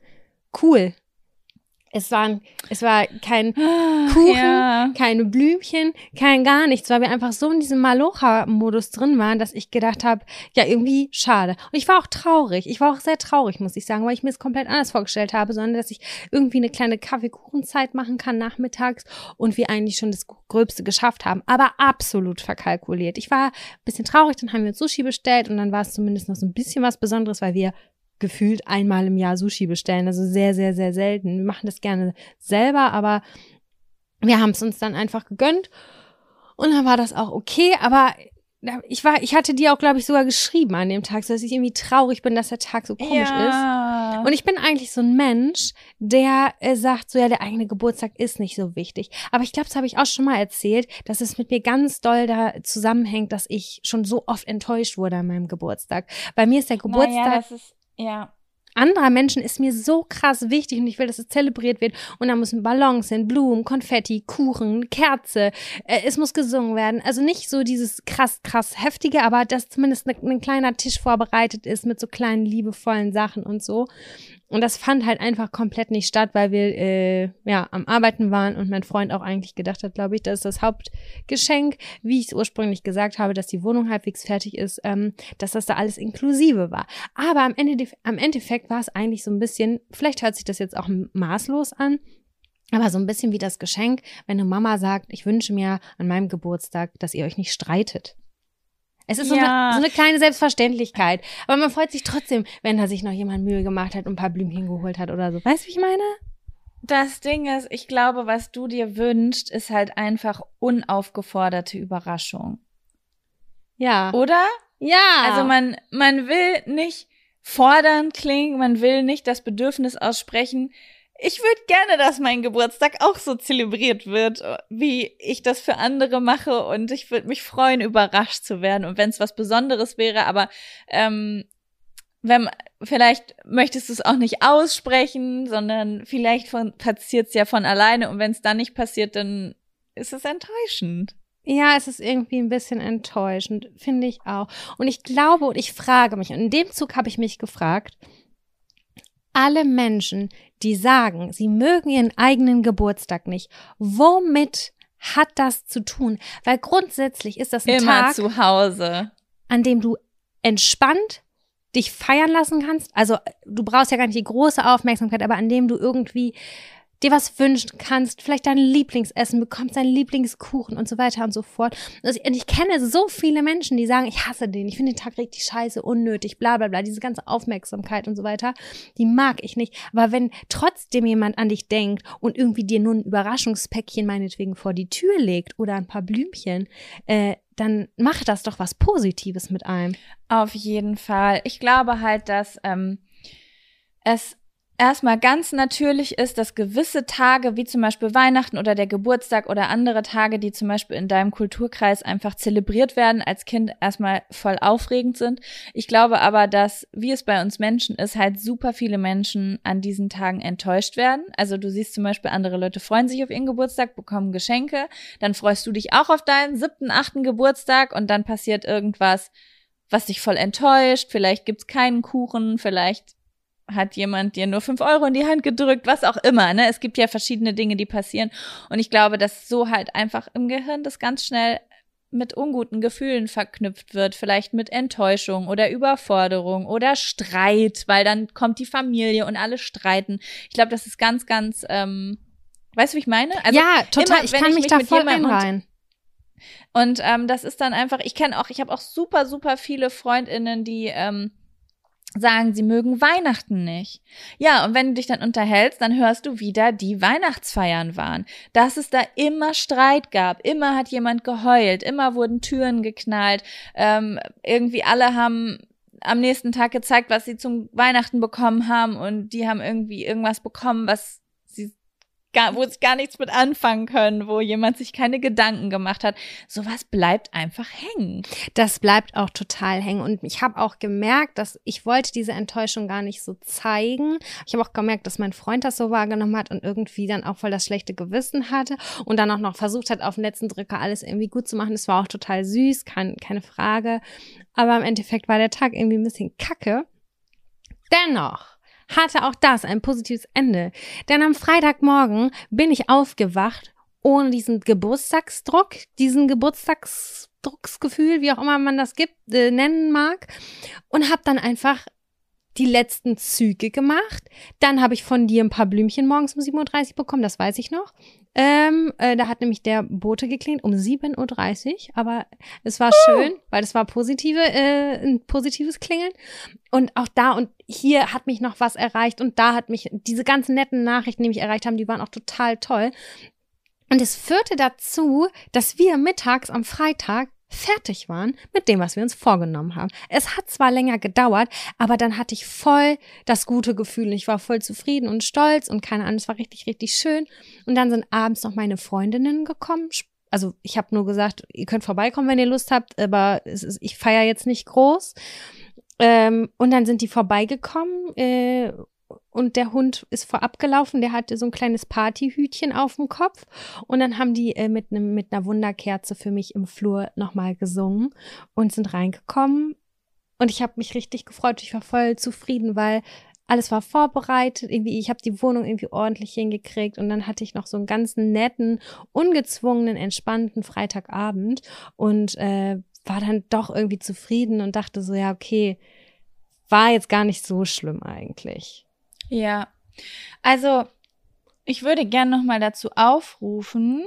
Cool. Es war, es war kein Kuchen, ja. keine Blümchen, kein gar nichts, weil wir einfach so in diesem Malocha-Modus drin waren, dass ich gedacht habe, ja, irgendwie schade. Und ich war auch traurig. Ich war auch sehr traurig, muss ich sagen, weil ich mir es komplett anders vorgestellt habe, sondern dass ich irgendwie eine kleine Kaffeekuchenzeit machen kann nachmittags und wir eigentlich schon das Gröbste geschafft haben. Aber absolut verkalkuliert. Ich war ein bisschen traurig, dann haben wir uns Sushi bestellt und dann war es zumindest noch so ein bisschen was Besonderes, weil wir gefühlt einmal im Jahr Sushi bestellen, also sehr, sehr, sehr selten. Wir machen das gerne selber, aber wir haben es uns dann einfach gegönnt und dann war das auch okay, aber ich war, ich hatte dir auch, glaube ich, sogar geschrieben an dem Tag, so dass ich irgendwie traurig bin, dass der Tag so komisch ja. ist. Und ich bin eigentlich so ein Mensch, der äh, sagt, so ja, der eigene Geburtstag ist nicht so wichtig. Aber ich glaube, das habe ich auch schon mal erzählt, dass es mit mir ganz doll da zusammenhängt, dass ich schon so oft enttäuscht wurde an meinem Geburtstag. Bei mir ist der Geburtstag naja, das ist Ja. anderer Menschen ist mir so krass wichtig und ich will, dass es zelebriert wird und da müssen Ballons hin, Blumen, Konfetti, Kuchen, Kerze, äh, es muss gesungen werden, also nicht so dieses krass, krass heftige, aber dass zumindest ne, ein kleiner Tisch vorbereitet ist mit so kleinen liebevollen Sachen und so und das fand halt einfach komplett nicht statt, weil wir äh, ja am Arbeiten waren und mein Freund auch eigentlich gedacht hat, glaube ich, dass das Hauptgeschenk, wie ich es ursprünglich gesagt habe, dass die Wohnung halbwegs fertig ist, ähm, dass das da alles inklusive war. Aber am Ende, am Endeffekt war es eigentlich so ein bisschen, vielleicht hört sich das jetzt auch maßlos an, aber so ein bisschen wie das Geschenk, wenn eine Mama sagt, ich wünsche mir an meinem Geburtstag, dass ihr euch nicht streitet. Es ist so, Ja. eine, so eine kleine Selbstverständlichkeit. Aber man freut sich trotzdem, wenn da sich noch jemand Mühe gemacht hat und ein paar Blümchen geholt hat oder so. Weißt du, wie ich meine? Das Ding ist, ich glaube, was du dir wünschst, ist halt einfach unaufgeforderte Überraschung. Ja. Oder? Ja. Also man, man will nicht fordernd klingen, man will nicht das Bedürfnis aussprechen. Ich würde gerne, dass mein Geburtstag auch so zelebriert wird, wie ich das für andere mache und ich würde mich freuen, überrascht zu werden und wenn es was Besonderes wäre, aber ähm, wenn vielleicht möchtest du es auch nicht aussprechen, sondern vielleicht passiert es ja von alleine und wenn es dann nicht passiert, dann ist es enttäuschend. Ja, es ist irgendwie ein bisschen enttäuschend, finde ich auch. Und ich glaube und ich frage mich, und in dem Zug habe ich mich gefragt, alle Menschen, die sagen, sie mögen ihren eigenen Geburtstag nicht, womit hat das zu tun? Weil grundsätzlich ist das ein Immer Tag, zu Hause, an dem du entspannt dich feiern lassen kannst. Also du brauchst ja gar nicht die große Aufmerksamkeit, aber an dem du irgendwie dir was wünschen kannst, vielleicht dein Lieblingsessen bekommst, deinen Lieblingskuchen und so weiter und so fort. Und ich, und ich kenne so viele Menschen, die sagen, ich hasse den, ich finde den Tag richtig scheiße, unnötig, bla bla bla, diese ganze Aufmerksamkeit und so weiter, die mag ich nicht. Aber wenn trotzdem jemand an dich denkt und irgendwie dir nur ein Überraschungspäckchen meinetwegen vor die Tür legt oder ein paar Blümchen, äh, dann macht das doch was Positives mit einem. Auf jeden Fall. Ich glaube halt, dass ähm, es erstmal ganz natürlich ist, dass gewisse Tage, wie zum Beispiel Weihnachten oder der Geburtstag oder andere Tage, die zum Beispiel in deinem Kulturkreis einfach zelebriert werden, als Kind erstmal voll aufregend sind. Ich glaube aber, dass, wie es bei uns Menschen ist, halt super viele Menschen an diesen Tagen enttäuscht werden. Also du siehst zum Beispiel, andere Leute freuen sich auf ihren Geburtstag, bekommen Geschenke, dann freust du dich auch auf deinen siebten, achten Geburtstag und dann passiert irgendwas, was dich voll enttäuscht. Vielleicht gibt's keinen Kuchen, vielleicht hat jemand dir nur fünf Euro in die Hand gedrückt, was auch immer, ne? Es gibt ja verschiedene Dinge, die passieren. Und ich glaube, dass so halt einfach im Gehirn das ganz schnell mit unguten Gefühlen verknüpft wird. Vielleicht mit Enttäuschung oder Überforderung oder Streit, weil dann kommt die Familie und alle streiten. Ich glaube, das ist ganz, ganz, ähm, weißt du, wie ich meine? Also ja, total. Immer, ich kann ich mich, mich da voll einreihen. Und, und ähm, das ist dann einfach, ich kenne auch, ich habe auch super, super viele FreundInnen, die ähm, sagen, sie mögen Weihnachten nicht. Ja, und wenn du dich dann unterhältst, dann hörst du wieder, die Weihnachtsfeiern waren. Dass es da immer Streit gab, immer hat jemand geheult, immer wurden Türen geknallt, ähm, irgendwie alle haben am nächsten Tag gezeigt, was sie zum Weihnachten bekommen haben und die haben irgendwie irgendwas bekommen, was sie Gar, wo sie gar nichts mit anfangen können, wo jemand sich keine Gedanken gemacht hat. Sowas bleibt einfach hängen. Das bleibt auch total hängen. Und ich habe auch gemerkt, dass ich wollte diese Enttäuschung gar nicht so zeigen. Ich habe auch gemerkt, dass mein Freund das so wahrgenommen hat und irgendwie dann auch voll das schlechte Gewissen hatte und dann auch noch versucht hat, auf den letzten Drücker alles irgendwie gut zu machen. Das war auch total süß, kein, keine Frage. Aber im Endeffekt war der Tag irgendwie ein bisschen kacke. Dennoch hatte auch das ein positives Ende. Denn am Freitagmorgen bin ich aufgewacht, ohne diesen Geburtstagsdruck, diesen Geburtstagsdrucksgefühl, wie auch immer man das gibt, äh, nennen mag, und habe dann einfach die letzten Züge gemacht. Dann habe ich von dir ein paar Blümchen morgens um sieben Uhr dreißig bekommen, das weiß ich noch. Ähm, äh, da hat nämlich der Bote geklingelt um sieben Uhr dreißig, aber es war uh. schön, weil es war positive, äh, ein positives Klingeln. Und auch da und hier hat mich noch was erreicht und da hat mich diese ganzen netten Nachrichten, die mich erreicht haben, die waren auch total toll. Und es führte dazu, dass wir mittags am Freitag fertig waren mit dem, was wir uns vorgenommen haben. Es hat zwar länger gedauert, aber dann hatte ich voll das gute Gefühl. Ich war voll zufrieden und stolz und keine Ahnung, es war richtig, richtig schön. Und dann sind abends noch meine Freundinnen gekommen. Also ich habe nur gesagt, ihr könnt vorbeikommen, wenn ihr Lust habt, aber es ist, ich feiere jetzt nicht groß. Ähm, und dann sind die vorbeigekommen äh, und der Hund ist vorab gelaufen, der hatte so ein kleines Partyhütchen auf dem Kopf und dann haben die äh, mit einem mit einer Wunderkerze für mich im Flur nochmal gesungen und sind reingekommen und ich habe mich richtig gefreut, ich war voll zufrieden, weil alles war vorbereitet, irgendwie ich habe die Wohnung irgendwie ordentlich hingekriegt und dann hatte ich noch so einen ganz netten, ungezwungenen, entspannten Freitagabend und äh, war dann doch irgendwie zufrieden und dachte so, ja, okay, war jetzt gar nicht so schlimm eigentlich. Ja, also ich würde gern nochmal dazu aufrufen,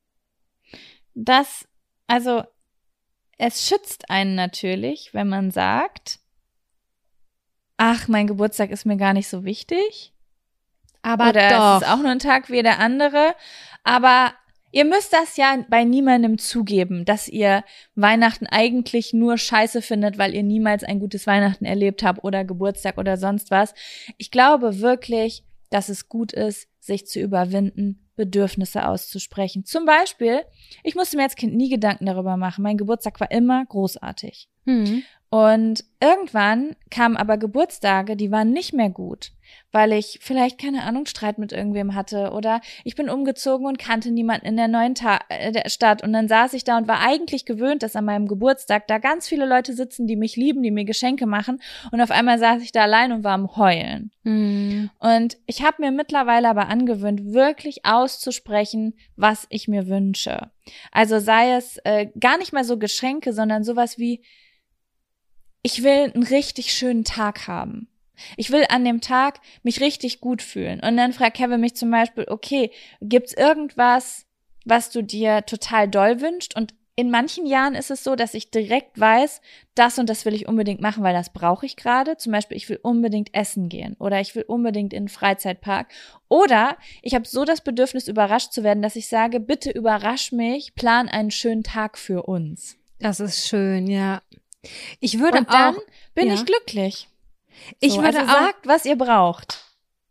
dass, also es schützt einen natürlich, wenn man sagt, ach, mein Geburtstag ist mir gar nicht so wichtig. Aber Oder doch. es ist auch nur ein Tag wie der andere, aber ihr müsst das ja bei niemandem zugeben, dass ihr Weihnachten eigentlich nur scheiße findet, weil ihr niemals ein gutes Weihnachten erlebt habt oder Geburtstag oder sonst was. Ich glaube wirklich, dass es gut ist, sich zu überwinden, Bedürfnisse auszusprechen. Zum Beispiel, ich musste mir als Kind nie Gedanken darüber machen. Mein Geburtstag war immer großartig. Mhm. Und irgendwann kamen aber Geburtstage, die waren nicht mehr gut, weil ich vielleicht, keine Ahnung, Streit mit irgendwem hatte oder ich bin umgezogen und kannte niemanden in der neuen Ta- äh, der Stadt und dann saß ich da und war eigentlich gewöhnt, dass an meinem Geburtstag da ganz viele Leute sitzen, die mich lieben, die mir Geschenke machen und auf einmal saß ich da allein und war am Heulen. Mhm. Und ich habe mir mittlerweile aber angewöhnt, wirklich auszusprechen, was ich mir wünsche. Also sei es äh, gar nicht mal so Geschenke, sondern sowas wie: ich will einen richtig schönen Tag haben. Ich will an dem Tag mich richtig gut fühlen. Und dann fragt Kevin mich zum Beispiel, okay, gibt's irgendwas, was du dir total doll wünschst? Und in manchen Jahren ist es so, dass ich direkt weiß, das und das will ich unbedingt machen, weil das brauche ich gerade. Zum Beispiel, ich will unbedingt essen gehen oder ich will unbedingt in den Freizeitpark. Oder ich habe so das Bedürfnis, überrascht zu werden, dass ich sage, bitte überrasch mich, plan einen schönen Tag für uns. Das ist schön, ja. Ich würde und dann auch, bin ja. ich glücklich. Ich so, würde also auch, sagt, was ihr braucht.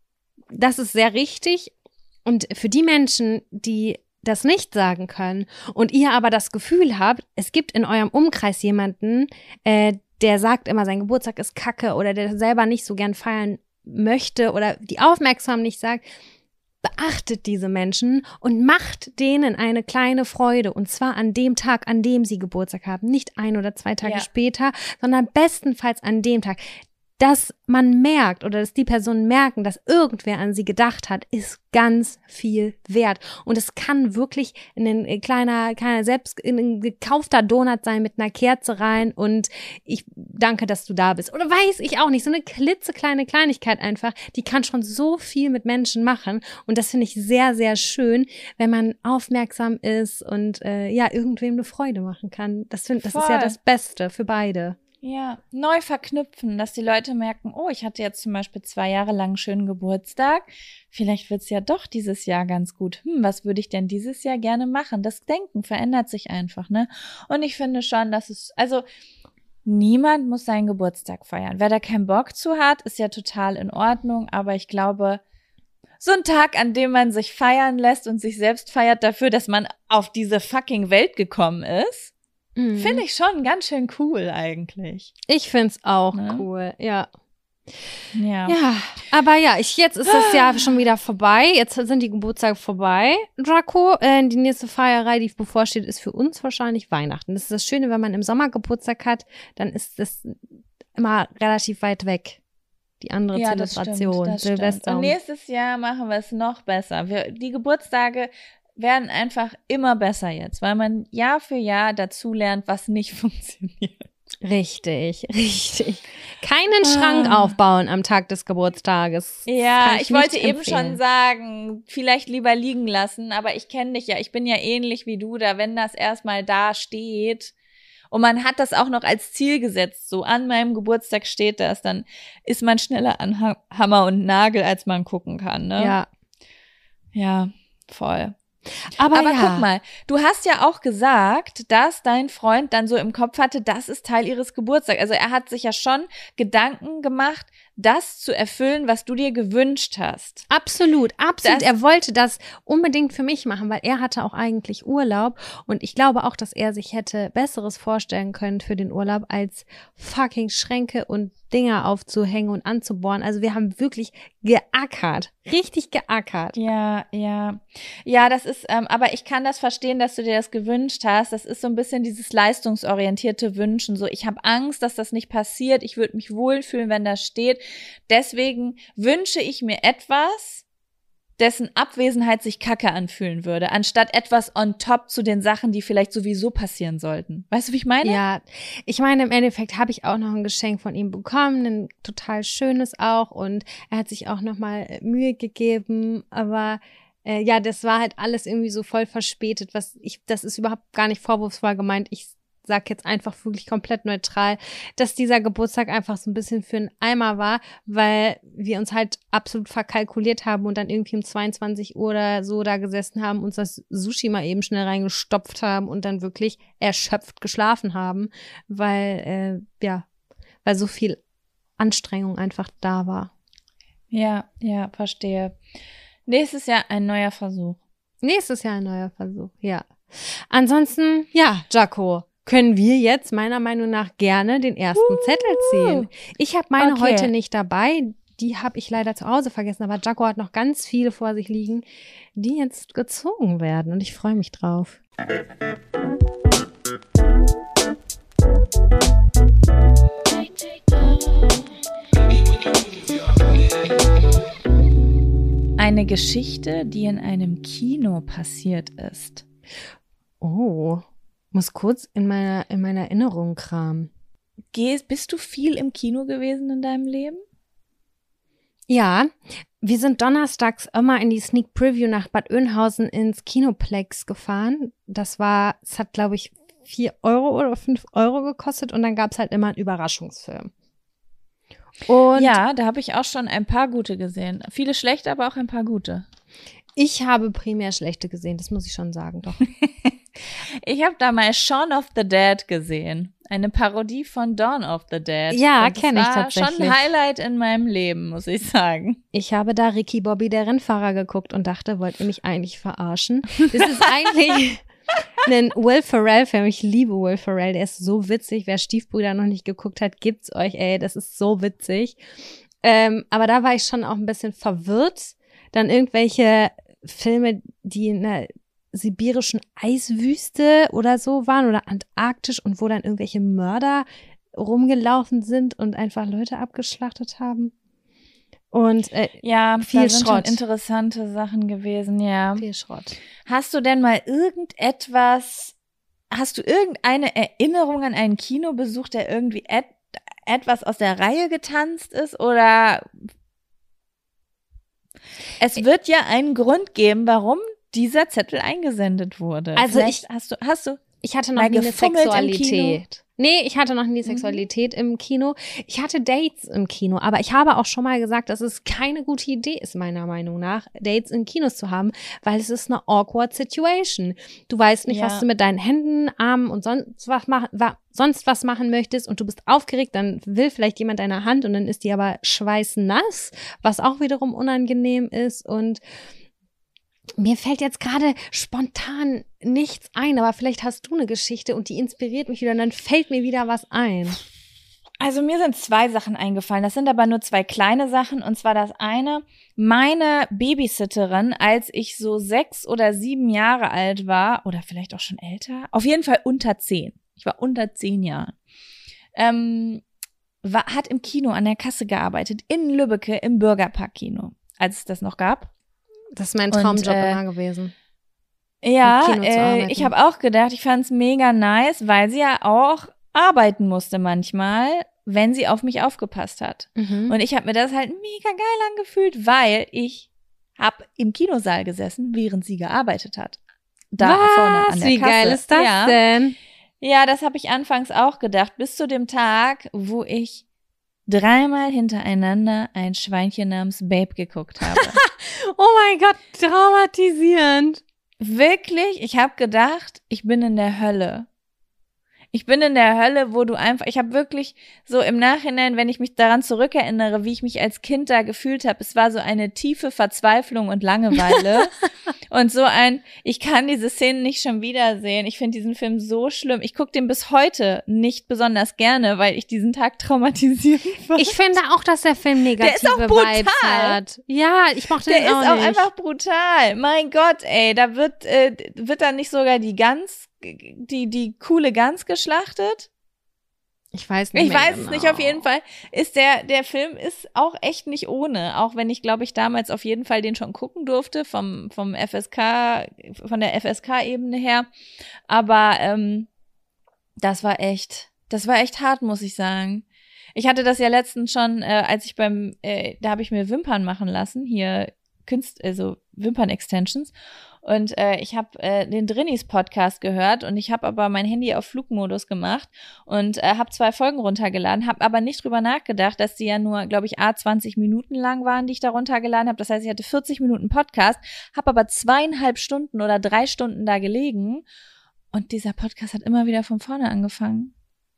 Das ist sehr richtig. Und für die Menschen, die das nicht sagen können und ihr aber das Gefühl habt, es gibt in eurem Umkreis jemanden, äh, der sagt immer, sein Geburtstag ist Kacke oder der selber nicht so gern feiern möchte oder die aufmerksam nicht sagt, beachtet diese Menschen und macht denen eine kleine Freude und zwar an dem Tag, an dem sie Geburtstag haben, nicht ein oder zwei Tage Ja. später, sondern bestenfalls an dem Tag. Dass man merkt oder dass die Personen merken, dass irgendwer an sie gedacht hat, ist ganz viel wert. Und es kann wirklich ein kleiner, kleiner selbst ein gekaufter Donut sein mit einer Kerze rein und ich danke, dass du da bist. Oder weiß ich auch nicht, so eine klitzekleine Kleinigkeit einfach, die kann schon so viel mit Menschen machen. Und das finde ich sehr, sehr schön, wenn man aufmerksam ist und äh, ja, irgendwem eine Freude machen kann. Das, find, das ist ja das Beste für beide. Ja, neu verknüpfen, dass die Leute merken, oh, ich hatte jetzt zum Beispiel zwei Jahre lang einen schönen Geburtstag. Vielleicht wird's ja doch dieses Jahr ganz gut. Hm, was würde ich denn dieses Jahr gerne machen? Das Denken verändert sich einfach, ne? Und ich finde schon, dass es, also niemand muss seinen Geburtstag feiern. Wer da keinen Bock zu hat, ist ja total in Ordnung. Aber ich glaube, so ein Tag, an dem man sich feiern lässt und sich selbst feiert dafür, dass man auf diese fucking Welt gekommen ist, Mhm. finde ich schon ganz schön cool eigentlich. Ich find's auch ne? cool, ja. Ja. Ja, aber ja, ich, jetzt ist das Jahr schon wieder vorbei. Jetzt sind die Geburtstage vorbei, Draco. Äh, die nächste Feierei, die bevorsteht, ist für uns wahrscheinlich Weihnachten. Das ist das Schöne, wenn man im Sommer Geburtstag hat, dann ist das immer relativ weit weg. Die andere ja, Zelebration, das stimmt, das Silvester. stimmt. Und nächstes Jahr machen wir es noch besser. Wir, die Geburtstage werden einfach immer besser jetzt, weil man Jahr für Jahr dazu lernt, was nicht funktioniert. Richtig, richtig. Keinen ah. Schrank aufbauen am Tag des Geburtstages. Ja, ich, ich wollte empfehlen. eben schon sagen, vielleicht lieber liegen lassen, aber ich kenne dich ja, ich bin ja ähnlich wie du, da wenn das erstmal da steht und man hat das auch noch als Ziel gesetzt, so an meinem Geburtstag steht das, dann ist man schneller an ha- Hammer und Nagel, als man gucken kann, ne? Ja. Ja, voll. Aber, Aber ja. guck mal, du hast ja auch gesagt, dass dein Freund dann so im Kopf hatte, das ist Teil ihres Geburtstags. Also er hat sich ja schon Gedanken gemacht, das zu erfüllen, was du dir gewünscht hast. Absolut, absolut. Das, er wollte das unbedingt für mich machen, weil er hatte auch eigentlich Urlaub und ich glaube auch, dass er sich hätte Besseres vorstellen können für den Urlaub, als fucking Schränke und Dinger aufzuhängen und anzubohren. Also wir haben wirklich geackert, richtig geackert. Ja, ja. Ja, das ist, ähm, aber ich kann das verstehen, dass du dir das gewünscht hast. Das ist so ein bisschen dieses leistungsorientierte Wünschen. So, ich habe Angst, dass das nicht passiert. Ich würde mich wohlfühlen, wenn das steht. Deswegen wünsche ich mir etwas, dessen Abwesenheit sich kacke anfühlen würde, anstatt etwas on top zu den Sachen, die vielleicht sowieso passieren sollten. Weißt du, wie ich meine? Ja, ich meine, im Endeffekt habe ich auch noch ein Geschenk von ihm bekommen, ein total schönes auch und er hat sich auch nochmal Mühe gegeben, aber äh, ja, das war halt alles irgendwie so voll verspätet, was ich, das ist überhaupt gar nicht vorwurfsvoll gemeint, ich sag jetzt einfach wirklich komplett neutral, dass dieser Geburtstag einfach so ein bisschen für einen Eimer war, weil wir uns halt absolut verkalkuliert haben und dann irgendwie um zweiundzwanzig Uhr oder so da gesessen haben, uns das Sushi mal eben schnell reingestopft haben und dann wirklich erschöpft geschlafen haben, weil, äh, ja, weil so viel Anstrengung einfach da war. Ja, ja, verstehe. Nächstes Jahr ein neuer Versuch. Nächstes Jahr ein neuer Versuch, ja. Ansonsten, ja, Jaco, können wir jetzt meiner Meinung nach gerne den ersten uh, Zettel ziehen. Ich habe meine okay. heute nicht dabei, die habe ich leider zu Hause vergessen, aber Jaco hat noch ganz viele vor sich liegen, die jetzt gezogen werden und ich freue mich drauf. Eine Geschichte, die in einem Kino passiert ist. Oh, muss kurz in meiner, in meiner Erinnerung kramen. gehst, bist du viel im Kino gewesen in deinem Leben? Ja, wir sind donnerstags immer in die Sneak Preview nach Bad Oeynhausen ins Kinoplex gefahren. Das war, es hat, glaube ich, vier Euro oder fünf Euro gekostet und dann gab es halt immer einen Überraschungsfilm. Und ja, da habe ich auch schon ein paar gute gesehen. Viele schlechte, aber auch ein paar gute. Ich habe primär schlechte gesehen, das muss ich schon sagen, doch. Ich habe da mal Shaun of the Dead gesehen. Eine Parodie von Dawn of the Dead. Ja, kenne ich tatsächlich. Schon ein Highlight in meinem Leben, muss ich sagen. Ich habe da Ricky Bobby, der Rennfahrer, geguckt und dachte, wollt ihr mich eigentlich verarschen? Das ist eigentlich ein Will Ferrell-Film. Ich liebe Will Ferrell, der ist so witzig. Wer Stiefbrüder noch nicht geguckt hat, gibt's euch, ey, das ist so witzig. Ähm, aber da war ich schon auch ein bisschen verwirrt. Dann irgendwelche Filme, die in der sibirischen Eiswüste oder so waren oder antarktisch und wo dann irgendwelche Mörder rumgelaufen sind und einfach Leute abgeschlachtet haben. Und äh, ja, viel da sind Schrott. Schon interessante Sachen gewesen, ja. Viel Schrott. Hast du denn mal irgendetwas, hast du irgendeine Erinnerung an einen Kinobesuch, der irgendwie et, etwas aus der Reihe getanzt ist? Oder es wird ja einen Grund geben, warum dieser Zettel eingesendet wurde. Also Vielleicht ich, hast du, hast du ich hatte noch mal nie eine gefummelt im Kino? Sexualität. Nee, ich hatte noch nie Sexualität mhm. im Kino. Ich hatte Dates im Kino, aber ich habe auch schon mal gesagt, dass es keine gute Idee ist, meiner Meinung nach, Dates in Kinos zu haben, weil es ist eine awkward situation. Du weißt nicht, Ja. was du mit deinen Händen, Armen und sonst was, mach, wa, sonst was machen möchtest und du bist aufgeregt, dann will vielleicht jemand deine Hand und dann ist die aber schweißnass, was auch wiederum unangenehm ist. Und mir fällt jetzt gerade spontan nichts ein, aber vielleicht hast du eine Geschichte und die inspiriert mich wieder und dann fällt mir wieder was ein. Also mir sind zwei Sachen eingefallen. Das sind aber nur zwei kleine Sachen. Und zwar das eine, meine Babysitterin, als ich so sechs oder sieben Jahre alt war, oder vielleicht auch schon älter, auf jeden Fall unter zehn. Ich war unter zehn Jahren. Ähm, war, hat im Kino an der Kasse gearbeitet, in Lübbecke im Bürgerpark-Kino, als es das noch gab. Das ist mein Traumjob Und, äh, immer gewesen. Ja, äh, ich habe auch gedacht, ich fand es mega nice, weil sie ja auch arbeiten musste manchmal, wenn sie auf mich aufgepasst hat. Mhm. Und ich habe mir das halt mega geil angefühlt, weil ich habe im Kinosaal gesessen, während sie gearbeitet hat. Da Was? vorne an der Wie Kasse. geil ist das ja. denn? Ja, das habe ich anfangs auch gedacht, bis zu dem Tag, wo ich dreimal hintereinander ein Schweinchen namens Babe geguckt habe. Oh mein Gott, traumatisierend. Wirklich, ich habe gedacht, ich bin in der Hölle. Ich bin in der Hölle, wo du einfach, ich habe wirklich so im Nachhinein, wenn ich mich daran zurückerinnere, wie ich mich als Kind da gefühlt habe, es war so eine tiefe Verzweiflung und Langeweile und so ein, ich kann diese Szenen nicht schon wiedersehen. Ich finde diesen Film so schlimm. Ich gucke den bis heute nicht besonders gerne, weil ich diesen Tag traumatisiert war. Ich finde auch, dass der Film negative Der ist auch brutal. Vibes hat. Ja, ich mochte Der den ist auch auch nicht. einfach brutal. Mein Gott, ey, da wird, äh, wird da nicht sogar die Gans, die, die coole Gans geschlachtet? Ich weiß nicht Ich mehr weiß genau. es nicht, auf jeden Fall ist der, der Film ist auch echt nicht ohne, auch wenn ich, glaube ich, damals auf jeden Fall den schon gucken durfte, vom, vom F S K, von der F S K-Ebene her, aber ähm, das war echt, das war echt hart, muss ich sagen. Ich hatte das ja letztens schon, äh, als ich beim, äh, da habe ich mir Wimpern machen lassen, hier Künst, also Wimpern-Extensions. Und äh, ich habe äh, den Drinnies-Podcast gehört und ich habe aber mein Handy auf Flugmodus gemacht und äh, habe zwei Folgen runtergeladen, habe aber nicht drüber nachgedacht, dass die ja nur, glaube ich, a zwanzig Minuten lang waren, die ich da runtergeladen habe. Das heißt, ich hatte vierzig Minuten Podcast, habe aber zweieinhalb Stunden oder drei Stunden da gelegen und dieser Podcast hat immer wieder von vorne angefangen.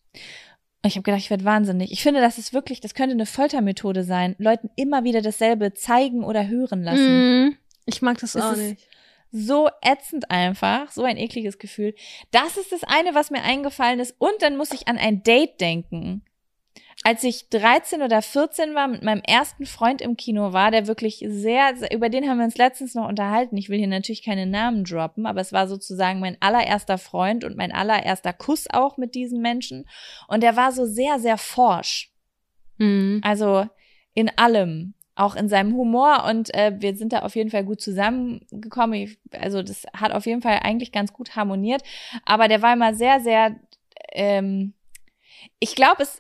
Ich habe gedacht, ich werde wahnsinnig. Ich finde, das ist wirklich, das könnte eine Foltermethode sein, Leuten immer wieder dasselbe zeigen oder hören lassen. Mm, ich mag das, das auch nicht. So ätzend einfach, so ein ekliges Gefühl. Das ist das eine, was mir eingefallen ist. Und dann muss ich an ein Date denken. Als ich dreizehn oder vierzehn war, mit meinem ersten Freund im Kino war, der wirklich sehr, sehr, über den haben wir uns letztens noch unterhalten. Ich will hier natürlich keine Namen droppen, aber es war sozusagen mein allererster Freund und mein allererster Kuss auch mit diesem Menschen. Und der war so sehr, sehr forsch. Mhm. Also in allem. Auch in seinem Humor und äh, wir sind da auf jeden Fall gut zusammengekommen. Ich, also das hat auf jeden Fall eigentlich ganz gut harmoniert. Aber der war immer sehr, sehr, ähm, ich glaube, es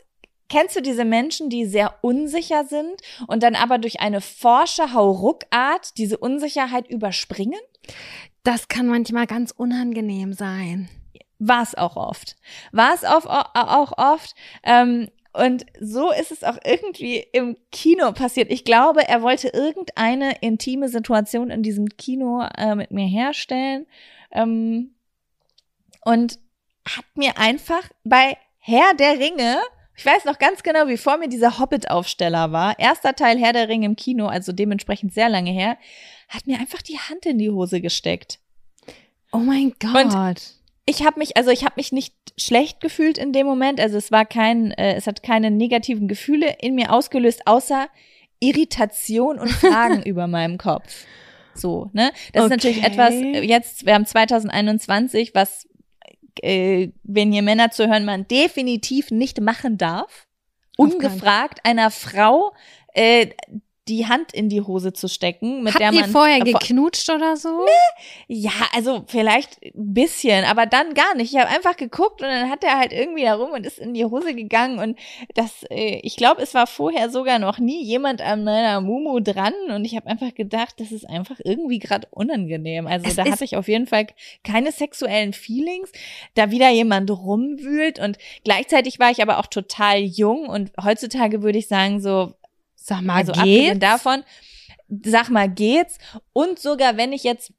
kennst du diese Menschen, die sehr unsicher sind und dann aber durch eine forsche Hauruckart diese Unsicherheit überspringen? Das kann manchmal ganz unangenehm sein. War es auch oft. War es auch, auch oft. Ähm, und so ist es auch irgendwie im Kino passiert. Ich glaube, er wollte irgendeine intime Situation in diesem Kino äh, mit mir herstellen. Ähm, und hat mir einfach bei Herr der Ringe, ich weiß noch ganz genau, wie vor mir dieser Hobbit-Aufsteller war, erster Teil Herr der Ringe im Kino, also dementsprechend sehr lange her, hat mir einfach die Hand in die Hose gesteckt. Oh mein Gott. Und ich habe mich, also ich habe mich nicht schlecht gefühlt in dem Moment, also es war kein, äh, es hat keine negativen Gefühle in mir ausgelöst, außer Irritation und Fragen über meinem Kopf. So, ne? Das Okay. ist natürlich etwas, jetzt, wir haben zwanzig einundzwanzig, was Äh, wenn hier Männer zuhören, man definitiv nicht machen darf, ungefragt einer Frau äh, die Hand in die Hose zu stecken, mit Habt der ihr man vorher äh, geknutscht oder so? Ja, also vielleicht ein bisschen, aber dann gar nicht. Ich habe einfach geguckt und dann hat er halt irgendwie da rum und ist in die Hose gegangen und das, äh, ich glaube, es war vorher sogar noch nie jemand an meiner Mumu dran und ich habe einfach gedacht, das ist einfach irgendwie gerade unangenehm. Also Es da ist- hatte ich auf jeden Fall keine sexuellen Feelings, da wieder jemand rumwühlt und gleichzeitig war ich aber auch total jung und heutzutage würde ich sagen so, Sag mal, also abgesehen geht's? davon, sag mal, geht's? Und sogar wenn ich jetzt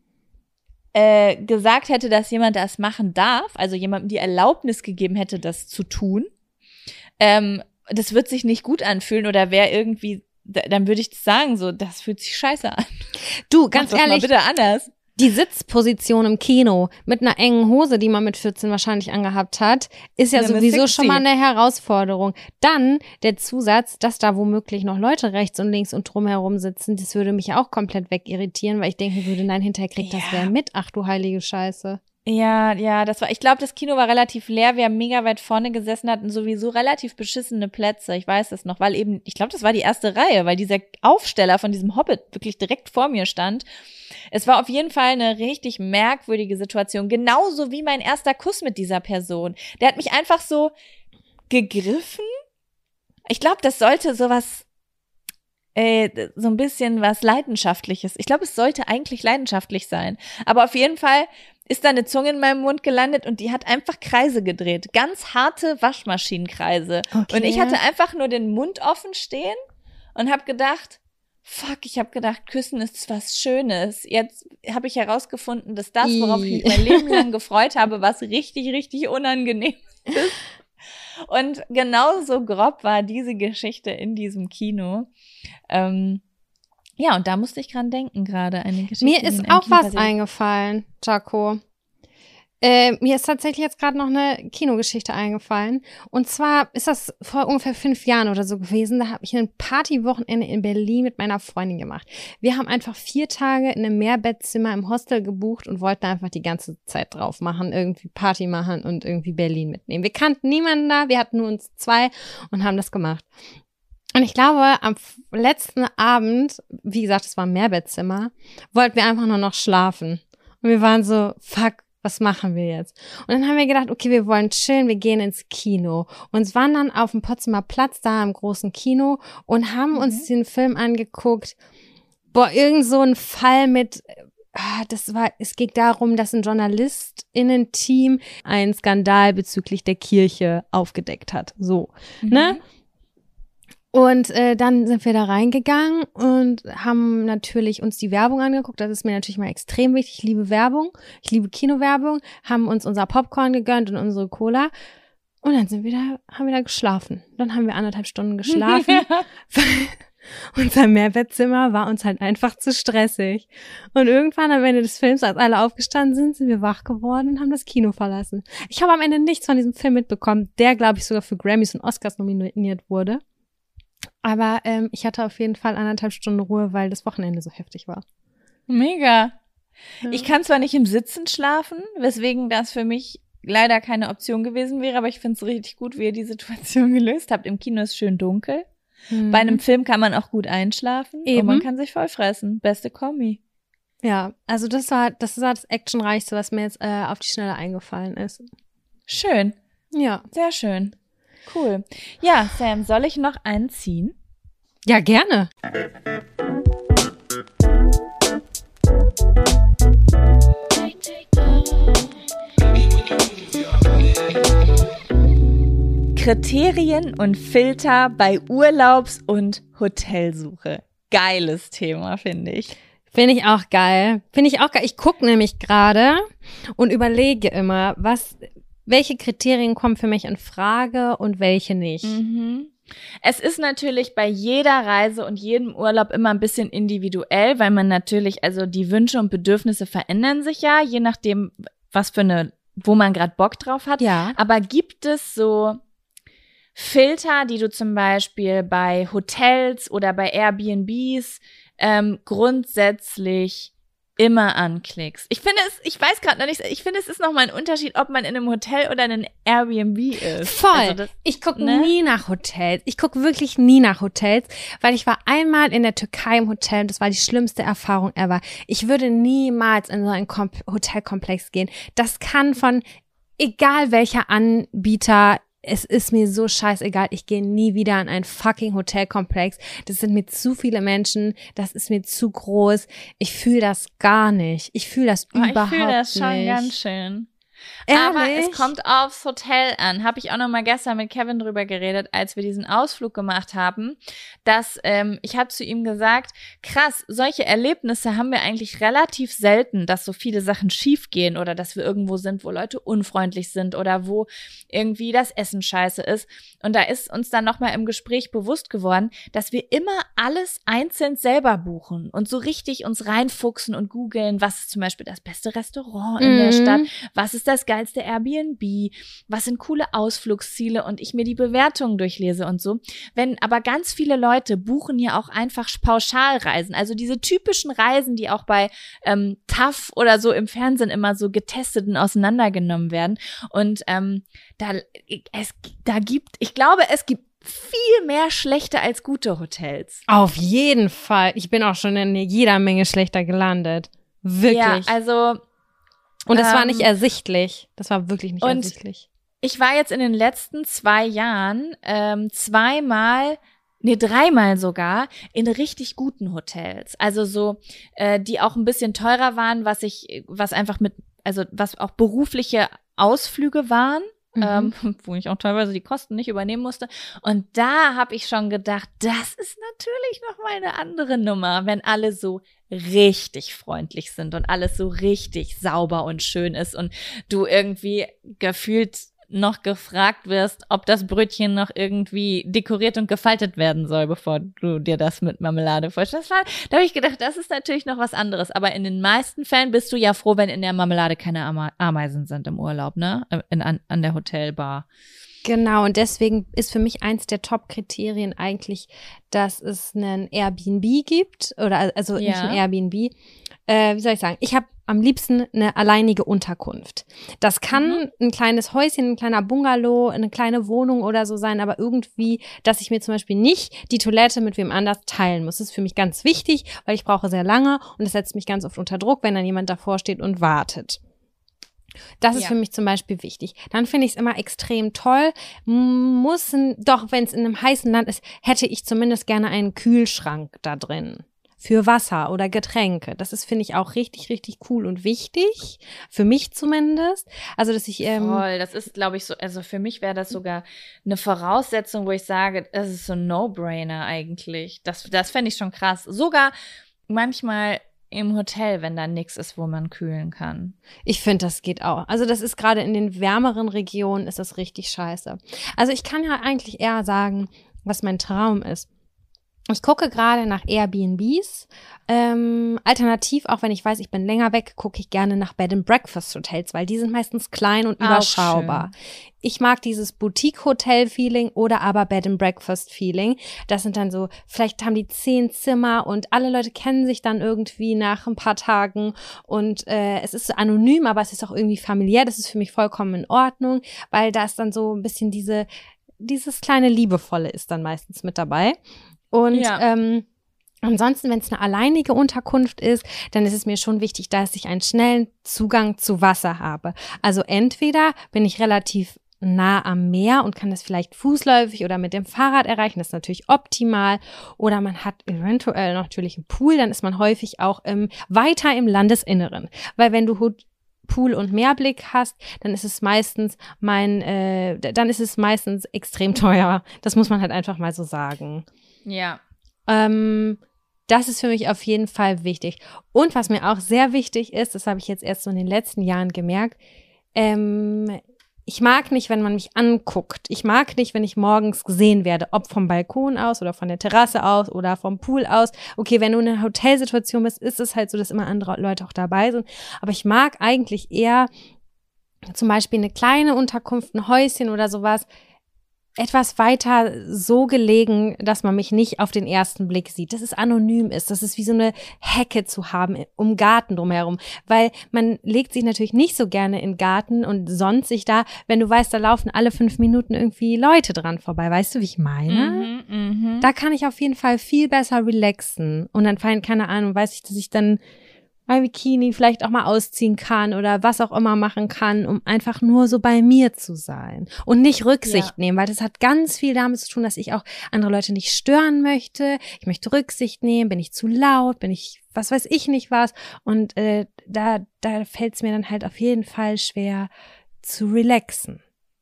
äh, gesagt hätte, dass jemand das machen darf, also jemandem die Erlaubnis gegeben hätte, das zu tun, ähm, das wird sich nicht gut anfühlen oder wäre irgendwie, dann würde ich sagen, so, das fühlt sich scheiße an. Du, ganz Mach das ehrlich, mal bitte anders. die Sitzposition im Kino mit einer engen Hose, die man mit vierzehn wahrscheinlich angehabt hat, ist ja Ja, eine sowieso sexy. schon mal eine Herausforderung. Dann der Zusatz, dass da womöglich noch Leute rechts und links und drumherum sitzen, das würde mich auch komplett wegirritieren, weil ich denken würde, nein, hinterher kriegt das Ja. wer mit. Ach du heilige Scheiße. Ja, ja, das war, ich glaube, das Kino war relativ leer, wir haben mega weit vorne gesessen, hatten sowieso relativ beschissene Plätze, ich weiß das noch, weil eben, ich glaube, das war die erste Reihe, weil dieser Aufsteller von diesem Hobbit wirklich direkt vor mir stand. Es war auf jeden Fall eine richtig merkwürdige Situation, genauso wie mein erster Kuss mit dieser Person. Der hat mich einfach so gegriffen. Ich glaube, das sollte sowas, äh, so ein bisschen was Leidenschaftliches. Ich glaube, es sollte eigentlich leidenschaftlich sein. Aber auf jeden Fall ist da eine Zunge in meinem Mund gelandet und die hat einfach Kreise gedreht. Ganz harte Waschmaschinenkreise. Okay. Und ich hatte einfach nur den Mund offen stehen und habe gedacht, fuck, ich habe gedacht, Küssen ist was Schönes. Jetzt habe ich herausgefunden, dass das, worauf ich mich mein Leben lang gefreut habe, was richtig, richtig unangenehm ist. Und genauso grob war diese Geschichte in diesem Kino. Ähm, ja, und da musste ich dran denken gerade. Eine Geschichte, Mir die ist in einem auch Kino was passiert. eingefallen, Jaco. Äh, mir ist tatsächlich jetzt gerade noch eine Kinogeschichte eingefallen. Und zwar ist das vor ungefähr fünf Jahren oder so gewesen. Da habe ich ein Partywochenende in Berlin mit meiner Freundin gemacht. Wir haben einfach vier Tage in einem Mehrbettzimmer im Hostel gebucht und wollten einfach die ganze Zeit drauf machen, irgendwie Party machen und irgendwie Berlin mitnehmen. Wir kannten niemanden da, wir hatten nur uns zwei und haben das gemacht. Und ich glaube, am letzten Abend, wie gesagt, es war ein Mehrbettzimmer, wollten wir einfach nur noch schlafen. Und wir waren so, fuck, was machen wir jetzt? Und dann haben wir gedacht, okay, wir wollen chillen, wir gehen ins Kino. Und waren dann auf dem Potsdamer Platz da im großen Kino und haben uns den Film angeguckt. Boah, irgend so ein Fall mit, ah, das war, es ging darum, dass ein JournalistInnen-Team einen Skandal bezüglich der Kirche aufgedeckt hat. So, Mhm. ne? Und äh, dann sind wir da reingegangen und haben natürlich uns die Werbung angeguckt. Das ist mir natürlich mal extrem wichtig. Ich liebe Werbung, ich liebe Kinowerbung. Haben uns unser Popcorn gegönnt und unsere Cola. Und dann sind wir da, haben wir da geschlafen. Dann haben wir anderthalb Stunden geschlafen. Unser Mehrbettzimmer war uns halt einfach zu stressig. Und irgendwann am Ende des Films, als alle aufgestanden sind, sind wir wach geworden und haben das Kino verlassen. Ich habe am Ende nichts von diesem Film mitbekommen, der, glaube ich, sogar für Grammys und Oscars nominiert wurde. Aber ähm, ich hatte auf jeden Fall anderthalb Stunden Ruhe, weil das Wochenende so heftig war. Mega. Ja. Ich kann zwar nicht im Sitzen schlafen, weswegen das für mich leider keine Option gewesen wäre, aber ich finde es richtig gut, wie ihr die Situation gelöst habt. Im Kino ist schön dunkel. Mhm. Bei einem Film kann man auch gut einschlafen Eben. und man kann sich vollfressen. Beste Kombi. Ja, also das war das war das Actionreichste, was mir jetzt äh, auf die Schnelle eingefallen ist. Schön. Ja. Sehr schön. Cool. Ja, Sam, soll ich noch einen ziehen? Ja, gerne. Kriterien und Filter bei Urlaubs- und Hotelsuche. Geiles Thema, finde ich. Finde ich auch geil. Finde ich auch geil. Ich gucke nämlich gerade und überlege immer, was, welche Kriterien kommen für mich in Frage und welche nicht. Mhm. Es ist natürlich bei jeder Reise und jedem Urlaub immer ein bisschen individuell, weil man natürlich, also die Wünsche und Bedürfnisse verändern sich ja, je nachdem, was für eine, wo man gerade Bock drauf hat. Ja. Aber gibt es so Filter, die du zum Beispiel bei Hotels oder bei Airbnbs ähm, grundsätzlich immer anklickst? Ich finde es, ich weiß gerade noch nicht, ich finde es ist nochmal ein Unterschied, ob man in einem Hotel oder in einem Airbnb ist. Voll. Also das, ich gucke ne? nie nach Hotels. Ich gucke wirklich nie nach Hotels, weil ich war einmal in der Türkei im Hotel und das war die schlimmste Erfahrung ever. Ich würde niemals in so einen Kom- Hotelkomplex gehen. Das kann von egal welcher Anbieter, es ist mir so scheißegal, ich gehe nie wieder in einen fucking Hotelkomplex. Das sind mir zu viele Menschen, das ist mir zu groß. Ich fühle das gar nicht. Ich fühle das oh, überhaupt nicht. Ich fühle das schon nicht. Ganz schön. Ehrlich? Aber es kommt aufs Hotel an. Habe ich auch noch mal gestern mit Kevin drüber geredet, als wir diesen Ausflug gemacht haben, dass ähm, ich habe zu ihm gesagt, krass, solche Erlebnisse haben wir eigentlich relativ selten, dass so viele Sachen schief gehen oder dass wir irgendwo sind, wo Leute unfreundlich sind oder wo irgendwie das Essen scheiße ist. Und da ist uns dann noch mal im Gespräch bewusst geworden, dass wir immer alles einzeln selber buchen und so richtig uns reinfuchsen und googeln, was ist zum Beispiel das beste Restaurant in Mhm. der Stadt, was ist das geilste Airbnb, was sind coole Ausflugsziele und ich mir die Bewertungen durchlese und so. Wenn aber ganz viele Leute buchen ja auch einfach Pauschalreisen, also diese typischen Reisen, die auch bei ähm, T A F oder so im Fernsehen immer so getestet und auseinandergenommen werden. Und ähm, da es da gibt, ich glaube, es gibt viel mehr schlechte als gute Hotels. Auf jeden Fall. Ich bin auch schon in jeder Menge schlechter gelandet. Wirklich. Ja, also und das ähm, war nicht ersichtlich. Das war wirklich nicht und ersichtlich. Ich war jetzt in den letzten zwei Jahren ähm, zweimal, nee, dreimal sogar in richtig guten Hotels. Also so, äh, die auch ein bisschen teurer waren, was ich, was einfach mit, also was auch berufliche Ausflüge waren. Mhm. Ähm, wo ich auch teilweise die Kosten nicht übernehmen musste. Und da habe ich schon gedacht, das ist natürlich noch mal eine andere Nummer, wenn alle so richtig freundlich sind und alles so richtig sauber und schön ist und du irgendwie gefühlt noch gefragt wirst, ob das Brötchen noch irgendwie dekoriert und gefaltet werden soll, bevor du dir das mit Marmelade vorstellst. Da habe ich gedacht, das ist natürlich noch was anderes. Aber in den meisten Fällen bist du ja froh, wenn in der Marmelade keine Ama- Ameisen sind im Urlaub, ne? In, an, an der Hotelbar. Genau, und deswegen ist für mich eins der Top-Kriterien eigentlich, dass es einen Airbnb gibt, oder also Ja. nicht ein Airbnb, äh, wie soll ich sagen, ich habe am liebsten eine alleinige Unterkunft. Das kann Mhm. ein kleines Häuschen, ein kleiner Bungalow, eine kleine Wohnung oder so sein, aber irgendwie, dass ich mir zum Beispiel nicht die Toilette mit wem anders teilen muss. Das ist für mich ganz wichtig, weil ich brauche sehr lange und das setzt mich ganz oft unter Druck, wenn dann jemand davor steht und wartet. Das ist Ja. für mich zum Beispiel wichtig. Dann finde ich es immer extrem toll. Muss, ein- doch, wenn es in einem heißen Land ist, hätte ich zumindest gerne einen Kühlschrank da drin. Für Wasser oder Getränke. Das ist, finde ich, auch richtig, richtig cool und wichtig. Für mich zumindest. Also, dass ich, ähm, Voll, das ist, glaube ich, so, also für mich wäre das sogar eine Voraussetzung, wo ich sage, das ist so ein No-Brainer eigentlich. Das, das fände ich schon krass. Sogar manchmal im Hotel, wenn da nichts ist, wo man kühlen kann. ich finde, das geht auch. Also, das ist gerade in den wärmeren Regionen ist das richtig scheiße. Also, ich kann ja eigentlich eher sagen, was mein Traum ist. Ich gucke gerade nach Airbnbs. Ähm, alternativ, auch wenn ich weiß, ich bin länger weg, gucke ich gerne nach Bed-and-Breakfast-Hotels, weil die sind meistens klein und Auch überschaubar. Ich mag dieses Boutique-Hotel-Feeling oder aber Bed-and-Breakfast-Feeling. Das sind dann so, vielleicht haben die zehn Zimmer und alle Leute kennen sich dann irgendwie nach ein paar Tagen und äh, es ist so anonym, aber es ist auch irgendwie familiär. Das ist für mich vollkommen in Ordnung, weil da ist dann so ein bisschen diese, dieses kleine Liebevolle ist dann meistens mit dabei. Und Ja. ähm, ansonsten, wenn es eine alleinige Unterkunft ist, dann ist es mir schon wichtig, dass ich einen schnellen Zugang zu Wasser habe. Also entweder bin ich relativ nah am Meer und kann das vielleicht fußläufig oder mit dem Fahrrad erreichen. Das ist natürlich optimal. Oder man hat eventuell natürlich einen Pool, dann ist man häufig auch ähm, weiter im Landesinneren. Weil wenn du Pool- und Meerblick hast, dann ist es meistens mein, äh, dann ist es meistens extrem teuer. Das muss man halt einfach mal so sagen. Ja. Ähm, das ist für mich auf jeden Fall wichtig. Und was mir auch sehr wichtig ist, das habe ich jetzt erst so in den letzten Jahren gemerkt, ähm, ich mag nicht, wenn man mich anguckt. Ich mag nicht, wenn ich morgens gesehen werde, ob vom Balkon aus oder von der Terrasse aus oder vom Pool aus. Okay, wenn du in einer Hotelsituation bist, ist es halt so, dass immer andere Leute auch dabei sind. Aber ich mag eigentlich eher zum Beispiel eine kleine Unterkunft, ein Häuschen oder sowas, etwas weiter so gelegen, dass man mich nicht auf den ersten Blick sieht, dass es anonym ist, dass es wie so eine Hecke zu haben um Garten drumherum, weil man legt sich natürlich nicht so gerne in den Garten und sonnt sich da, wenn du weißt, da laufen alle fünf Minuten irgendwie Leute dran vorbei, weißt du, wie ich meine? Mhm, mh. Da kann ich auf jeden Fall viel besser relaxen und dann fallen, keine Ahnung, weiß ich, dass ich dann mein Bikini vielleicht auch mal ausziehen kann oder was auch immer machen kann, um einfach nur so bei mir zu sein und nicht Rücksicht ja. nehmen, weil das hat ganz viel damit zu tun, dass ich auch andere Leute nicht stören möchte. Ich möchte Rücksicht nehmen, bin ich zu laut, bin ich, was weiß ich nicht was und äh, da, da fällt es mir dann halt auf jeden Fall schwer zu relaxen.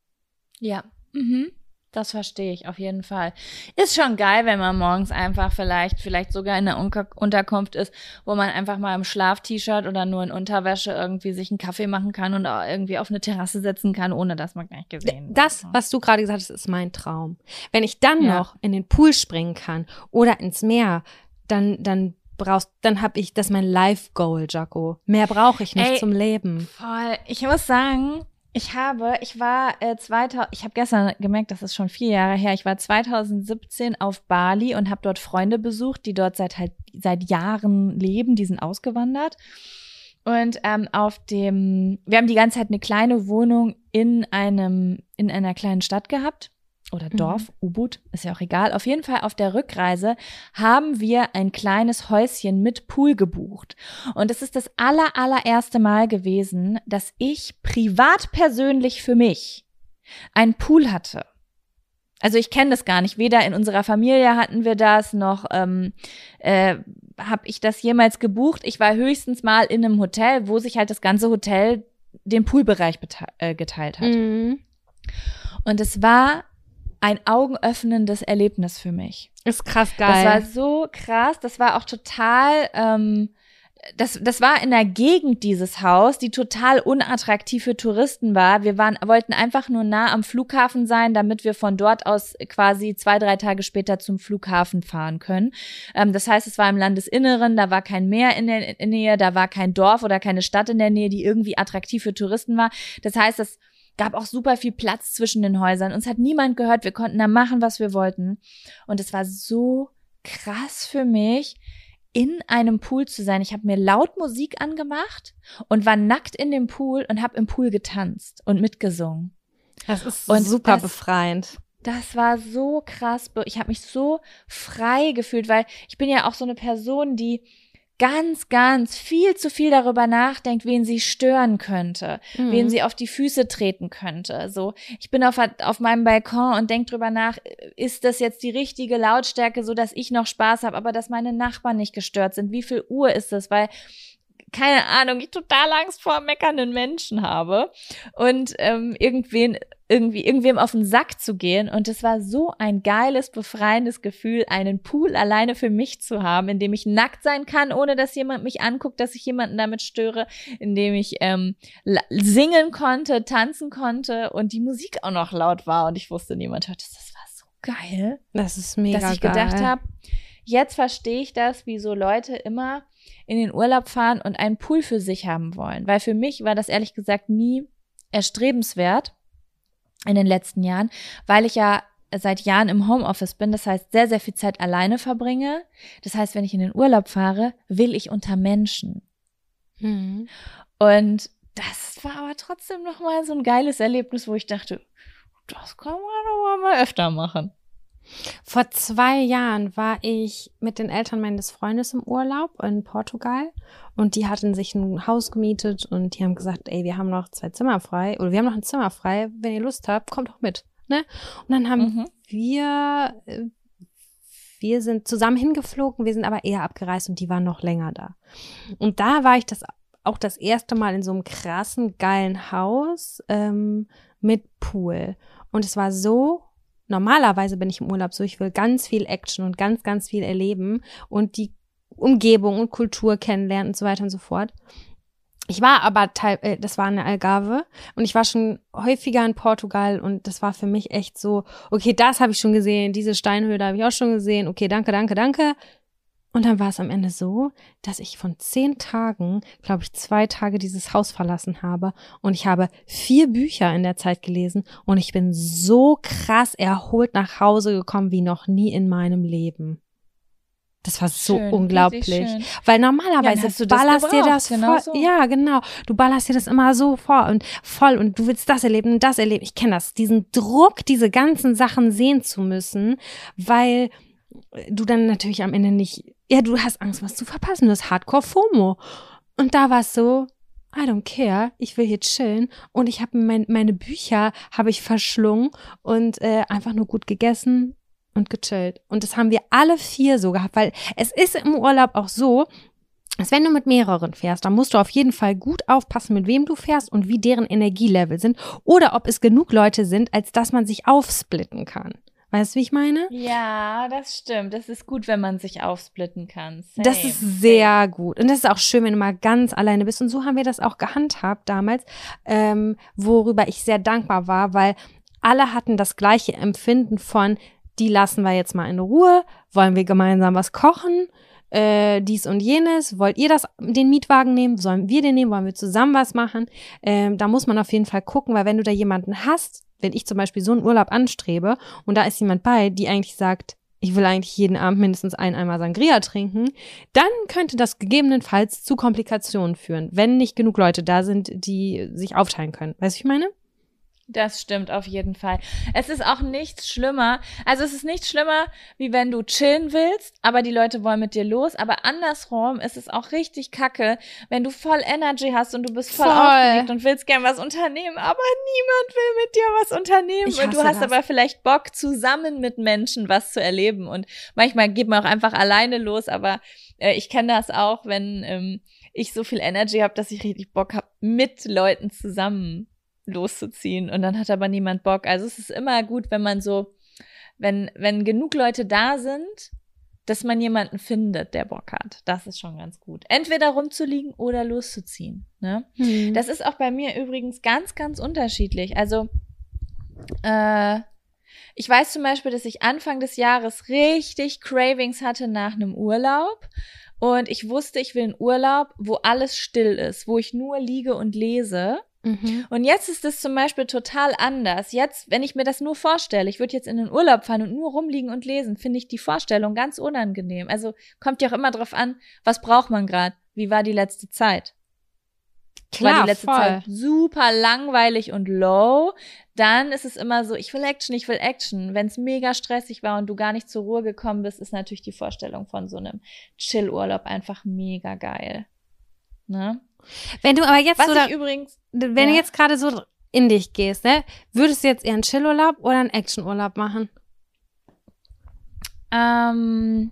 Ja, mhm. Das verstehe ich auf jeden Fall. Ist schon geil, wenn man morgens einfach vielleicht, vielleicht sogar in einer Unter- Unterkunft ist, wo man einfach mal im Schlaf-T-Shirt oder nur in Unterwäsche irgendwie sich einen Kaffee machen kann und auch irgendwie auf eine Terrasse setzen kann, ohne dass man gleich gesehen wird. Das, was du gerade gesagt hast, ist mein Traum. Wenn ich dann ja. noch in den Pool springen kann oder ins Meer, dann, dann brauchst, dann hab ich, das ist mein Life-Goal, Jaco. Mehr brauche ich nicht Ey, zum Leben. Voll. Ich muss sagen, Ich habe, ich war äh, zweitausend, ich habe gestern gemerkt, das ist schon vier Jahre her, ich war zweitausendsiebzehn auf Bali und habe dort Freunde besucht, die dort seit halt seit Jahren leben, die sind ausgewandert. Und ähm, auf dem, wir haben die ganze Zeit eine kleine Wohnung in einem, in einer kleinen Stadt gehabt. Oder Dorf, mhm. Ubud, ist ja auch egal. Auf jeden Fall auf der Rückreise haben wir ein kleines Häuschen mit Pool gebucht. Und es ist das aller, allererste Mal gewesen, dass ich privat persönlich für mich einen Pool hatte. Also ich kenne das gar nicht. Weder in unserer Familie hatten wir das, noch ähm, äh, habe ich das jemals gebucht. Ich war höchstens mal in einem Hotel, wo sich halt das ganze Hotel den Poolbereich bete- äh, geteilt hat. Mhm. Und es war ein augenöffnendes Erlebnis für mich. Ist krass geil. Das war so krass, das war auch total, ähm, das, das war in der Gegend dieses Haus, die total unattraktiv für Touristen war. Wir waren, wollten einfach nur nah am Flughafen sein, damit wir von dort aus quasi zwei, drei Tage später zum Flughafen fahren können. Ähm, das heißt, es war im Landesinneren, da war kein Meer in der Nähe, da war kein Dorf oder keine Stadt in der Nähe, die irgendwie attraktiv für Touristen war. Das heißt, das gab auch super viel Platz zwischen den Häusern. Uns hat niemand gehört. Wir konnten da machen, was wir wollten. Und es war so krass für mich, in einem Pool zu sein. Ich habe mir laut Musik angemacht und war nackt in dem Pool und habe im Pool getanzt und mitgesungen. Das ist und super das, befreiend. Das war so krass. Ich habe mich so frei gefühlt, weil ich bin ja auch so eine Person, die ganz, ganz viel zu viel darüber nachdenkt, wen sie stören könnte, mhm. wen sie auf die Füße treten könnte. So, ich bin auf, auf meinem Balkon und denke drüber nach, ist das jetzt die richtige Lautstärke, so dass ich noch Spaß habe, aber dass meine Nachbarn nicht gestört sind? Wie viel Uhr ist das? Weil, keine Ahnung, ich total Angst vor meckernden Menschen habe und ähm, irgendwen irgendwie irgendwem auf den Sack zu gehen. Und es war so ein geiles, befreiendes Gefühl, einen Pool alleine für mich zu haben, in dem ich nackt sein kann, ohne dass jemand mich anguckt, dass ich jemanden damit störe, in dem ich ähm, singen konnte, tanzen konnte und die Musik auch noch laut war und ich wusste, niemand hört es. Das war so geil. Das ist mega geil. Dass ich gedacht habe, jetzt verstehe ich das, wieso Leute immer in den Urlaub fahren und einen Pool für sich haben wollen. Weil für mich war das ehrlich gesagt nie erstrebenswert in den letzten Jahren, weil ich ja seit Jahren im Homeoffice bin, das heißt sehr, sehr viel Zeit alleine verbringe. Das heißt, wenn ich in den Urlaub fahre, will ich unter Menschen. Mhm. Und das war aber trotzdem nochmal so ein geiles Erlebnis, wo ich dachte, das kann man aber mal öfter machen. Vor zwei Jahren war ich mit den Eltern meines Freundes im Urlaub in Portugal und die hatten sich ein Haus gemietet und die haben gesagt, ey, wir haben noch zwei Zimmer frei oder wir haben noch ein Zimmer frei, wenn ihr Lust habt, kommt doch mit, ne? Und dann haben mhm. wir, wir sind zusammen hingeflogen, wir sind aber eher abgereist und die waren noch länger da. Und da war ich das auch das erste Mal in so einem krassen, geilen Haus ähm, mit Pool. Und es war so, normalerweise bin ich im Urlaub so, ich will ganz viel Action und ganz, ganz viel erleben und die Umgebung und Kultur kennenlernen und so weiter und so fort. Ich war aber, teil, äh, das war eine Algarve und ich war schon häufiger in Portugal und das war für mich echt so, okay, das habe ich schon gesehen, diese Steinhöhle habe ich auch schon gesehen, okay, danke, danke, danke. Und dann war es am Ende so, dass ich von zehn Tagen, glaube ich, zwei Tage dieses Haus verlassen habe und ich habe vier Bücher in der Zeit gelesen und ich bin so krass erholt nach Hause gekommen wie noch nie in meinem Leben. Das war so schön, unglaublich, schön. Weil normalerweise ja, du ballerst dir das genau voll, so. Ja, genau, du ballerst dir das immer so vor und voll und du willst das erleben und das erleben. Ich kenne das, diesen Druck, diese ganzen Sachen sehen zu müssen, weil du dann natürlich am Ende nicht, ja, du hast Angst, was zu verpassen, du hast Hardcore-FOMO. Und da war es so, I don't care, ich will hier chillen und ich habe mein, meine Bücher habe ich verschlungen und äh, einfach nur gut gegessen und gechillt. Und das haben wir alle vier so gehabt, weil es ist im Urlaub auch so, dass wenn du mit mehreren fährst, dann musst du auf jeden Fall gut aufpassen, mit wem du fährst und wie deren Energielevel sind oder ob es genug Leute sind, als dass man sich aufsplitten kann. Weißt du, wie ich meine? Ja, das stimmt. Das ist gut, wenn man sich aufsplitten kann. Same. Das ist sehr gut. Und das ist auch schön, wenn du mal ganz alleine bist. Und so haben wir das auch gehandhabt damals, ähm, worüber ich sehr dankbar war, weil alle hatten das gleiche Empfinden von, die lassen wir jetzt mal in Ruhe, wollen wir gemeinsam was kochen, äh, dies und jenes, wollt ihr das, den Mietwagen nehmen, sollen wir den nehmen, wollen wir zusammen was machen? Ähm, da muss man auf jeden Fall gucken, weil wenn du da jemanden hast, wenn ich zum Beispiel so einen Urlaub anstrebe und da ist jemand bei, die eigentlich sagt, ich will eigentlich jeden Abend mindestens ein Eimer Sangria trinken, dann könnte das gegebenenfalls zu Komplikationen führen, wenn nicht genug Leute da sind, die sich aufteilen können. Weißt du, was ich meine? Das stimmt auf jeden Fall. Es ist auch nichts schlimmer. Also es ist nichts schlimmer, wie wenn du chillen willst, aber die Leute wollen mit dir los. Aber andersrum ist es auch richtig kacke, wenn du voll Energy hast und du bist voll, voll. aufgeregt und willst gern was unternehmen, aber niemand will mit dir was unternehmen. Und du hast das. aber vielleicht Bock, zusammen mit Menschen was zu erleben. Und manchmal geht man auch einfach alleine los, aber äh, ich kenne das auch, wenn ähm, ich so viel Energy habe, dass ich richtig Bock habe, mit Leuten zusammen loszuziehen und dann hat aber niemand Bock. Also es ist immer gut, wenn man so, wenn, wenn genug Leute da sind, dass man jemanden findet, der Bock hat. Das ist schon ganz gut. Entweder rumzuliegen oder loszuziehen. Ne? Mhm. Das ist auch bei mir übrigens ganz, ganz unterschiedlich. Also äh, ich weiß zum Beispiel, dass ich Anfang des Jahres richtig Cravings hatte nach einem Urlaub und ich wusste, ich will einen Urlaub, wo alles still ist, wo ich nur liege und lese. Mhm. Und jetzt ist es zum Beispiel total anders. Jetzt, wenn ich mir das nur vorstelle, ich würde jetzt in den Urlaub fahren und nur rumliegen und lesen, finde ich die Vorstellung ganz unangenehm. Also kommt ja auch immer drauf an, was braucht man gerade? Wie war die letzte Zeit? Klar, war die letzte voll. Zeit super langweilig und low, dann ist es immer so, ich will Action, ich will Action. Wenn es mega stressig war und du gar nicht zur Ruhe gekommen bist, ist natürlich die Vorstellung von so einem Chill-Urlaub einfach mega geil. Ne? Wenn du aber jetzt Was so, ich da, übrigens, wenn ja? du jetzt gerade so in dich gehst, ne, würdest du jetzt eher einen Chillurlaub oder einen Actionurlaub machen? Ähm,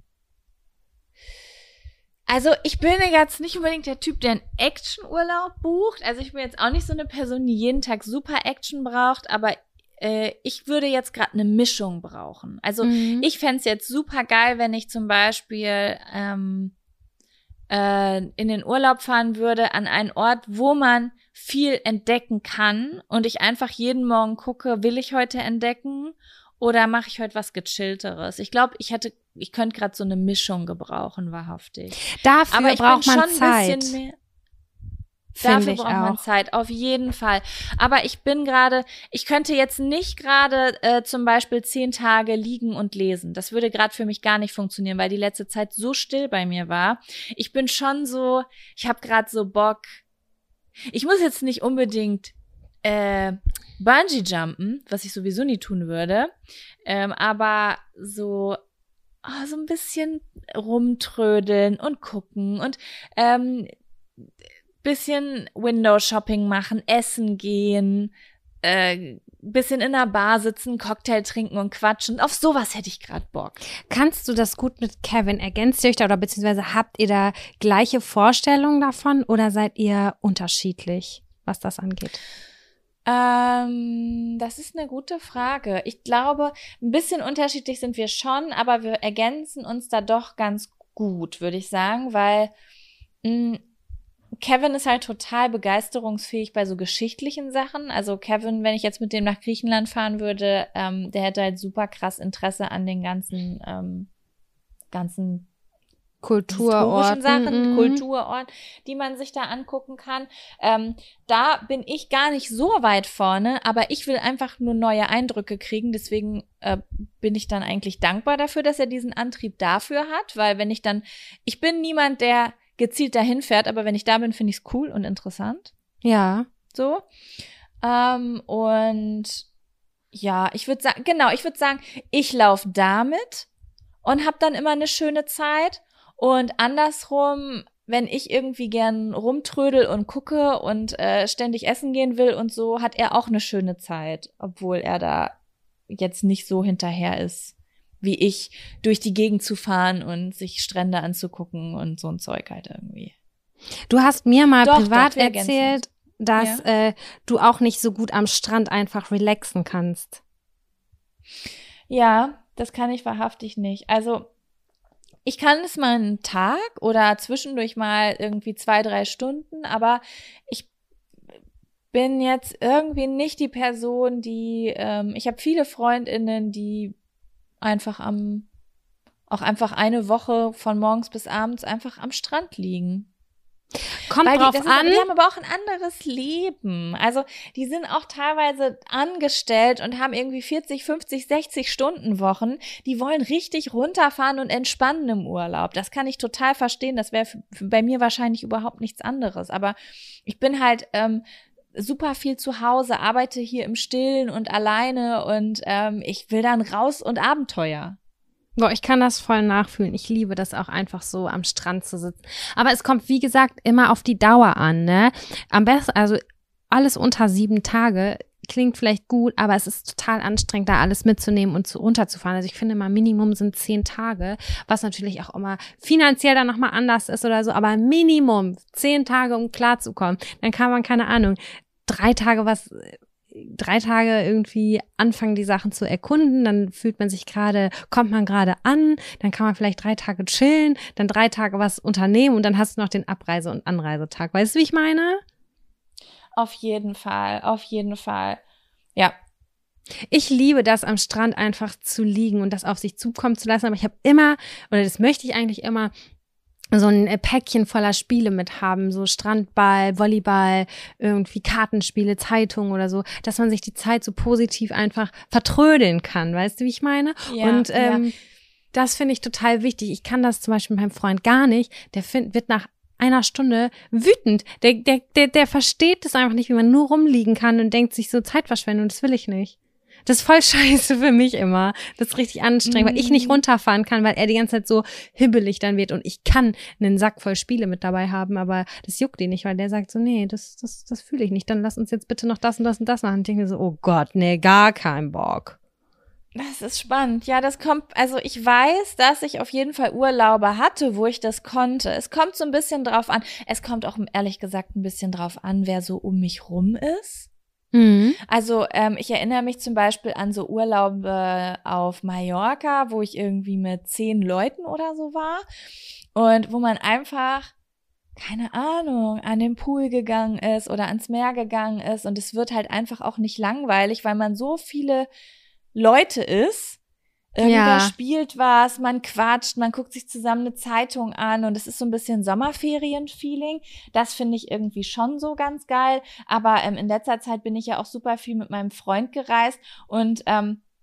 also ich bin jetzt nicht unbedingt der Typ, der einen Actionurlaub bucht. Also ich bin jetzt auch nicht so eine Person, die jeden Tag super Action braucht, aber äh, ich würde jetzt gerade eine Mischung brauchen. Also mhm. ich fände es jetzt super geil, wenn ich zum Beispiel ähm, in den Urlaub fahren würde, an einen Ort, wo man viel entdecken kann und ich einfach jeden Morgen gucke, will ich heute entdecken oder mache ich heute was Gechillteres? Ich glaube, ich hätte, ich könnte gerade so eine Mischung gebrauchen, wahrhaftig. Dafür Aber ich braucht bin man schon Zeit. Ein bisschen mehr Finde Dafür ich braucht man auch. Zeit, auf jeden Fall. Aber ich bin gerade, ich könnte jetzt nicht gerade äh, zum Beispiel zehn Tage liegen und lesen. Das würde gerade für mich gar nicht funktionieren, weil die letzte Zeit so still bei mir war. Ich bin schon so, ich habe gerade so Bock. Ich muss jetzt nicht unbedingt äh, Bungee-Jumpen, was ich sowieso nie tun würde, ähm, aber so oh, so ein bisschen rumtrödeln und gucken und ähm, bisschen Window-Shopping machen, essen gehen, äh, bisschen in der Bar sitzen, Cocktail trinken und quatschen. Auf sowas hätte ich gerade Bock. Kannst du das gut mit Kevin? Ergänzt ihr euch da oder beziehungsweise habt ihr da gleiche Vorstellungen davon oder seid ihr unterschiedlich, was das angeht? Ähm, das ist eine gute Frage. Ich glaube, ein bisschen unterschiedlich sind wir schon, aber wir ergänzen uns da doch ganz gut, würde ich sagen, weil mh, Kevin ist halt total begeisterungsfähig bei so geschichtlichen Sachen. Also Kevin, wenn ich jetzt mit dem nach Griechenland fahren würde, ähm, der hätte halt super krass Interesse an den ganzen, ähm, ganzen historischen Kulturorten. Sachen, mhm. Kulturorten, die man sich da angucken kann. Ähm, da bin ich gar nicht so weit vorne, aber ich will einfach nur neue Eindrücke kriegen. Deswegen äh, bin ich dann eigentlich dankbar dafür, dass er diesen Antrieb dafür hat, weil wenn ich dann, ich bin niemand, der gezielt dahin fährt, aber wenn ich da bin, finde ich es cool und interessant. Ja. So. Ähm, und ja, ich würde sagen, genau, ich würde sagen, ich laufe damit und habe dann immer eine schöne Zeit. Und andersrum, wenn ich irgendwie gern rumtrödel und gucke und äh, ständig essen gehen will und so, hat er auch eine schöne Zeit, obwohl er da jetzt nicht so hinterher ist, wie ich, durch die Gegend zu fahren und sich Strände anzugucken und so ein Zeug halt irgendwie. Du hast mir mal Doch, privat doch, wir ergänzen erzählt, dass Ja. äh, du auch nicht so gut am Strand einfach relaxen kannst. Ja, das kann ich wahrhaftig nicht. Also ich kann es mal einen Tag oder zwischendurch mal irgendwie zwei, drei Stunden, aber ich bin jetzt irgendwie nicht die Person, die, ähm, ich habe viele FreundInnen, die einfach am, auch einfach eine Woche von morgens bis abends einfach am Strand liegen. Kommt Weil die, drauf das ist, an. die haben aber auch ein anderes Leben. Also die sind auch teilweise angestellt und haben irgendwie vierzig, fünfzig, sechzig Stunden Wochen. Die wollen richtig runterfahren und entspannen im Urlaub. Das kann ich total verstehen. Das wäre bei mir wahrscheinlich überhaupt nichts anderes. Aber ich bin halt ähm, super viel zu Hause, arbeite hier im Stillen und alleine und ähm, ich will dann raus und Abenteuer. Boah, ich kann das voll nachfühlen. Ich liebe das auch einfach so am Strand zu sitzen. Aber es kommt, wie gesagt, immer auf die Dauer an, ne? Am besten, also alles unter sieben Tage klingt vielleicht gut, aber es ist total anstrengend, da alles mitzunehmen und zu, runterzufahren. Also ich finde mal, Minimum sind zehn Tage, was natürlich auch immer finanziell dann nochmal anders ist oder so, aber Minimum zehn Tage, um klarzukommen. Dann kann man, keine Ahnung, drei Tage was... drei Tage irgendwie anfangen, die Sachen zu erkunden, dann fühlt man sich gerade, kommt man gerade an, dann kann man vielleicht drei Tage chillen, dann drei Tage was unternehmen und dann hast du noch den Abreise- und Anreisetag. Weißt du, wie ich meine? Auf jeden Fall, auf jeden Fall. Ja. Ich liebe das, am Strand einfach zu liegen und das auf sich zukommen zu lassen, aber ich habe immer, oder das möchte ich eigentlich immer, so ein Päckchen voller Spiele mit haben, so Strandball, Volleyball, irgendwie Kartenspiele, Zeitung oder so, dass man sich die Zeit so positiv einfach vertrödeln kann, weißt du, wie ich meine? Ja, und ähm, ja. das finde ich total wichtig. Ich kann das zum Beispiel mit meinem Freund gar nicht. Der find, wird nach einer Stunde wütend. Der, der, der, der versteht das einfach nicht, wie man nur rumliegen kann und denkt sich so Zeitverschwendung, das will ich nicht. Das ist voll scheiße für mich immer. Das ist richtig anstrengend, mm. weil ich nicht runterfahren kann, weil er die ganze Zeit so hibbelig dann wird und ich kann einen Sack voll Spiele mit dabei haben, aber das juckt ihn nicht, weil der sagt so, nee, das, das, das fühle ich nicht. Dann lass uns jetzt bitte noch das und das und das machen. Und ich denke mir so, oh Gott, nee, gar kein Bock. Das ist spannend. Ja, das kommt, also ich weiß, dass ich auf jeden Fall Urlaube hatte, wo ich das konnte. Es kommt so ein bisschen drauf an. Es kommt auch ehrlich gesagt ein bisschen drauf an, wer so um mich rum ist. Mhm. Also ähm, ich erinnere mich zum Beispiel an so Urlaube auf Mallorca, wo ich irgendwie mit zehn Leuten oder so war und wo man einfach, keine Ahnung, an den Pool gegangen ist oder ans Meer gegangen ist und es wird halt einfach auch nicht langweilig, weil man so viele Leute ist. Irgendwer Ja. spielt was, man quatscht, man guckt sich zusammen eine Zeitung an und es ist so ein bisschen Sommerferien-Feeling. Das finde ich irgendwie schon so ganz geil. Aber ähm, in letzter Zeit bin ich ja auch super viel mit meinem Freund gereist und ähm,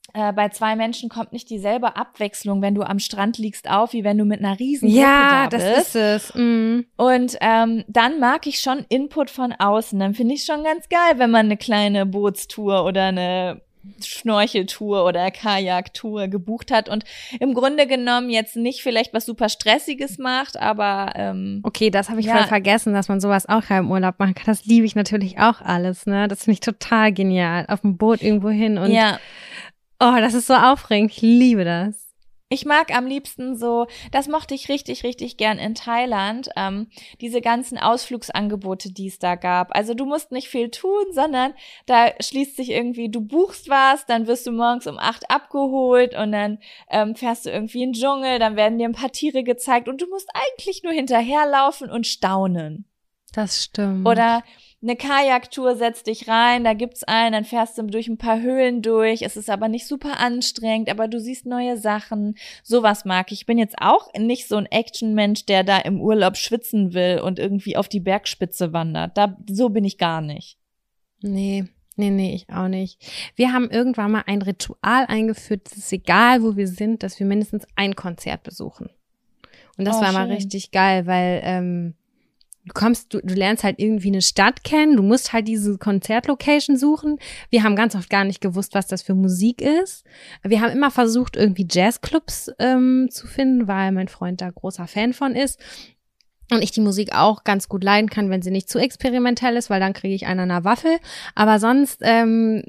äh, bei zwei Menschen kommt nicht dieselbe Abwechslung, wenn du am Strand liegst, auf, wie wenn du mit einer riesen Gruppe Ja, da bist. das ist es. Mm. Und ähm, dann mag ich schon Input von außen. Dann finde ich schon ganz geil, wenn man eine kleine Bootstour oder eine Schnorcheltour oder Kajaktour gebucht hat und im Grunde genommen jetzt nicht vielleicht was super Stressiges macht, aber ähm, Okay, das habe ich ja. voll vergessen, dass man sowas auch im Urlaub machen kann. Das liebe ich natürlich auch alles, ne? Das finde ich total genial. Auf dem Boot irgendwo hin und ja. oh, das ist so aufregend. Ich liebe das. Ich mag am liebsten so, das mochte ich richtig, richtig gern in Thailand, ähm, diese ganzen Ausflugsangebote, die es da gab. Also du musst nicht viel tun, sondern da schließt sich irgendwie, du buchst was, dann wirst du morgens um acht abgeholt und dann ähm, fährst du irgendwie in den Dschungel, dann werden dir ein paar Tiere gezeigt und du musst eigentlich nur hinterherlaufen und staunen. Das stimmt. Oder eine Kajaktour, setzt dich rein, da gibt's einen, dann fährst du durch ein paar Höhlen durch, es ist aber nicht super anstrengend, aber du siehst neue Sachen, sowas mag ich. Ich bin jetzt auch nicht so ein Action-Mensch, der da im Urlaub schwitzen will und irgendwie auf die Bergspitze wandert, da, so bin ich gar nicht. Nee, nee, nee, ich auch nicht. Wir haben irgendwann mal ein Ritual eingeführt, es ist egal, wo wir sind, dass wir mindestens ein Konzert besuchen. Und das Oh, war mal schön. richtig geil, weil ähm, du kommst, du, du lernst halt irgendwie eine Stadt kennen, du musst halt diese Konzertlocation suchen. Wir haben ganz oft gar nicht gewusst, was das für Musik ist. Wir haben immer versucht, irgendwie Jazzclubs ähm, zu finden, weil mein Freund da großer Fan von ist. Und ich die Musik auch ganz gut leiden kann, wenn sie nicht zu experimentell ist, weil dann kriege ich einen an der Waffel. Aber sonst ähm,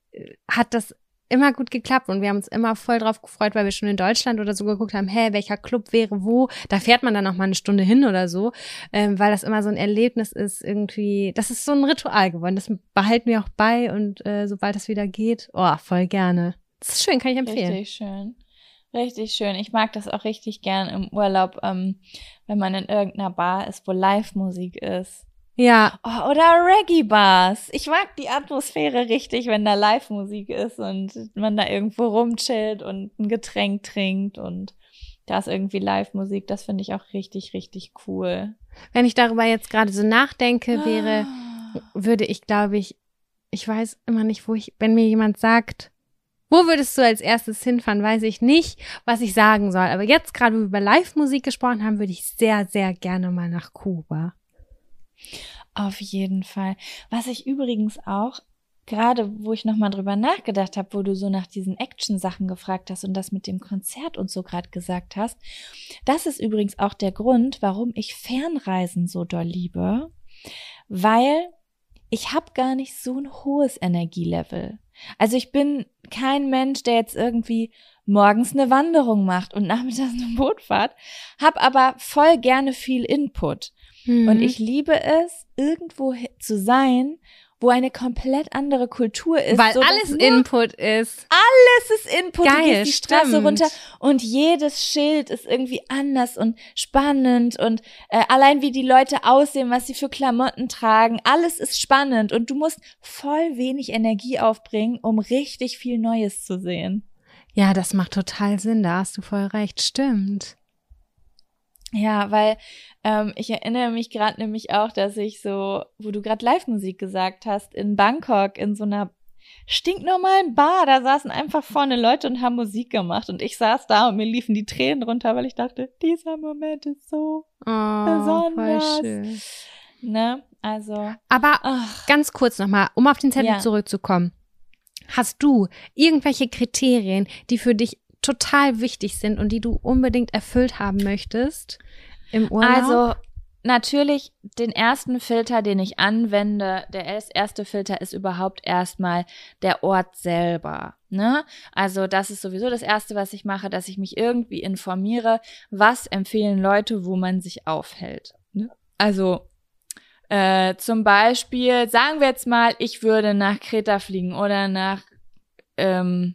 hat das immer gut geklappt und wir haben uns immer voll drauf gefreut, weil wir schon in Deutschland oder so geguckt haben, hä, welcher Club wäre wo, da fährt man dann noch mal eine Stunde hin oder so, ähm, weil das immer so ein Erlebnis ist irgendwie, das ist so ein Ritual geworden, das behalten wir auch bei und äh, sobald das wieder geht, oh, voll gerne. Das ist schön, kann ich empfehlen. Richtig schön. Richtig schön. Ich mag das auch richtig gern im Urlaub, ähm, wenn man in irgendeiner Bar ist, wo Live-Musik ist. Ja. Oh, oder Reggae-Bars. Ich mag die Atmosphäre richtig, wenn da Live-Musik ist und man da irgendwo rumchillt und ein Getränk trinkt und da ist irgendwie Live-Musik. Das finde ich auch richtig, richtig cool. Wenn ich darüber jetzt gerade so nachdenke, wäre, würde ich, glaube ich, ich weiß immer nicht, wo ich, wenn mir jemand sagt, wo würdest du als erstes hinfahren, weiß ich nicht, was ich sagen soll. Aber jetzt gerade, wo wir über Live-Musik gesprochen haben, würde ich sehr, sehr gerne mal nach Kuba. Auf jeden Fall. Was ich übrigens auch, gerade wo ich nochmal drüber nachgedacht habe, wo du so nach diesen Action-Sachen gefragt hast und das mit dem Konzert und so gerade gesagt hast, das ist übrigens auch der Grund, warum ich Fernreisen so doll liebe, weil ich habe gar nicht so ein hohes Energielevel. Also ich bin kein Mensch, der jetzt irgendwie morgens eine Wanderung macht und nachmittags eine Bootfahrt, habe aber voll gerne viel Input. Mhm. Und ich liebe es, irgendwo zu sein, wo eine komplett andere Kultur ist. Weil so dass alles nur Input ist. Alles ist Input. Geil, du gehst die Straße stimmt. runter und jedes Schild ist irgendwie anders und spannend und äh, allein wie die Leute aussehen, was sie für Klamotten tragen, alles ist spannend und du musst voll wenig Energie aufbringen, um richtig viel Neues zu sehen. Ja, das macht total Sinn, da hast du voll recht, stimmt. Ja, weil ähm, ich erinnere mich gerade nämlich auch, dass ich so, wo du gerade Live-Musik gesagt hast, in Bangkok in so einer stinknormalen Bar, da saßen einfach vorne Leute und haben Musik gemacht und ich saß da und mir liefen die Tränen runter, weil ich dachte, dieser Moment ist so Oh, besonders. voll schön. Ne, also. Aber Ach, ganz kurz nochmal, um auf den Zettel Ja. zurückzukommen. Hast du irgendwelche Kriterien, die für dich total wichtig sind und die du unbedingt erfüllt haben möchtest im Urlaub? Also natürlich den ersten Filter, den ich anwende, der erste Filter ist überhaupt erstmal der Ort selber. Ne? Also das ist sowieso das Erste, was ich mache, dass ich mich irgendwie informiere, was empfehlen Leute, wo man sich aufhält. Ne? Also äh, zum Beispiel, sagen wir jetzt mal, ich würde nach Kreta fliegen oder nach ähm,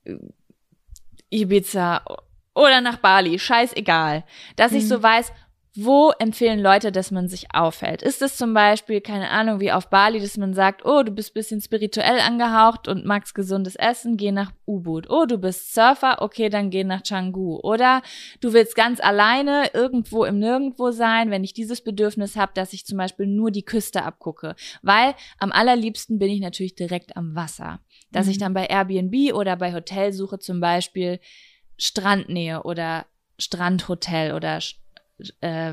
Ibiza oder nach Bali, scheißegal. Dass ich Mhm. so weiß, wo empfehlen Leute, dass man sich aufhält? Ist es zum Beispiel, keine Ahnung, wie auf Bali, dass man sagt, oh, du bist ein bisschen spirituell angehaucht und magst gesundes Essen, geh nach Ubud. Oh, du bist Surfer, okay, dann geh nach Canggu. Oder du willst ganz alleine irgendwo im Nirgendwo sein, wenn ich dieses Bedürfnis habe, dass ich zum Beispiel nur die Küste abgucke. Weil am allerliebsten bin ich natürlich direkt am Wasser. Dass mhm. ich dann bei Airbnb oder bei Hotelsuche zum Beispiel Strandnähe oder Strandhotel oder äh,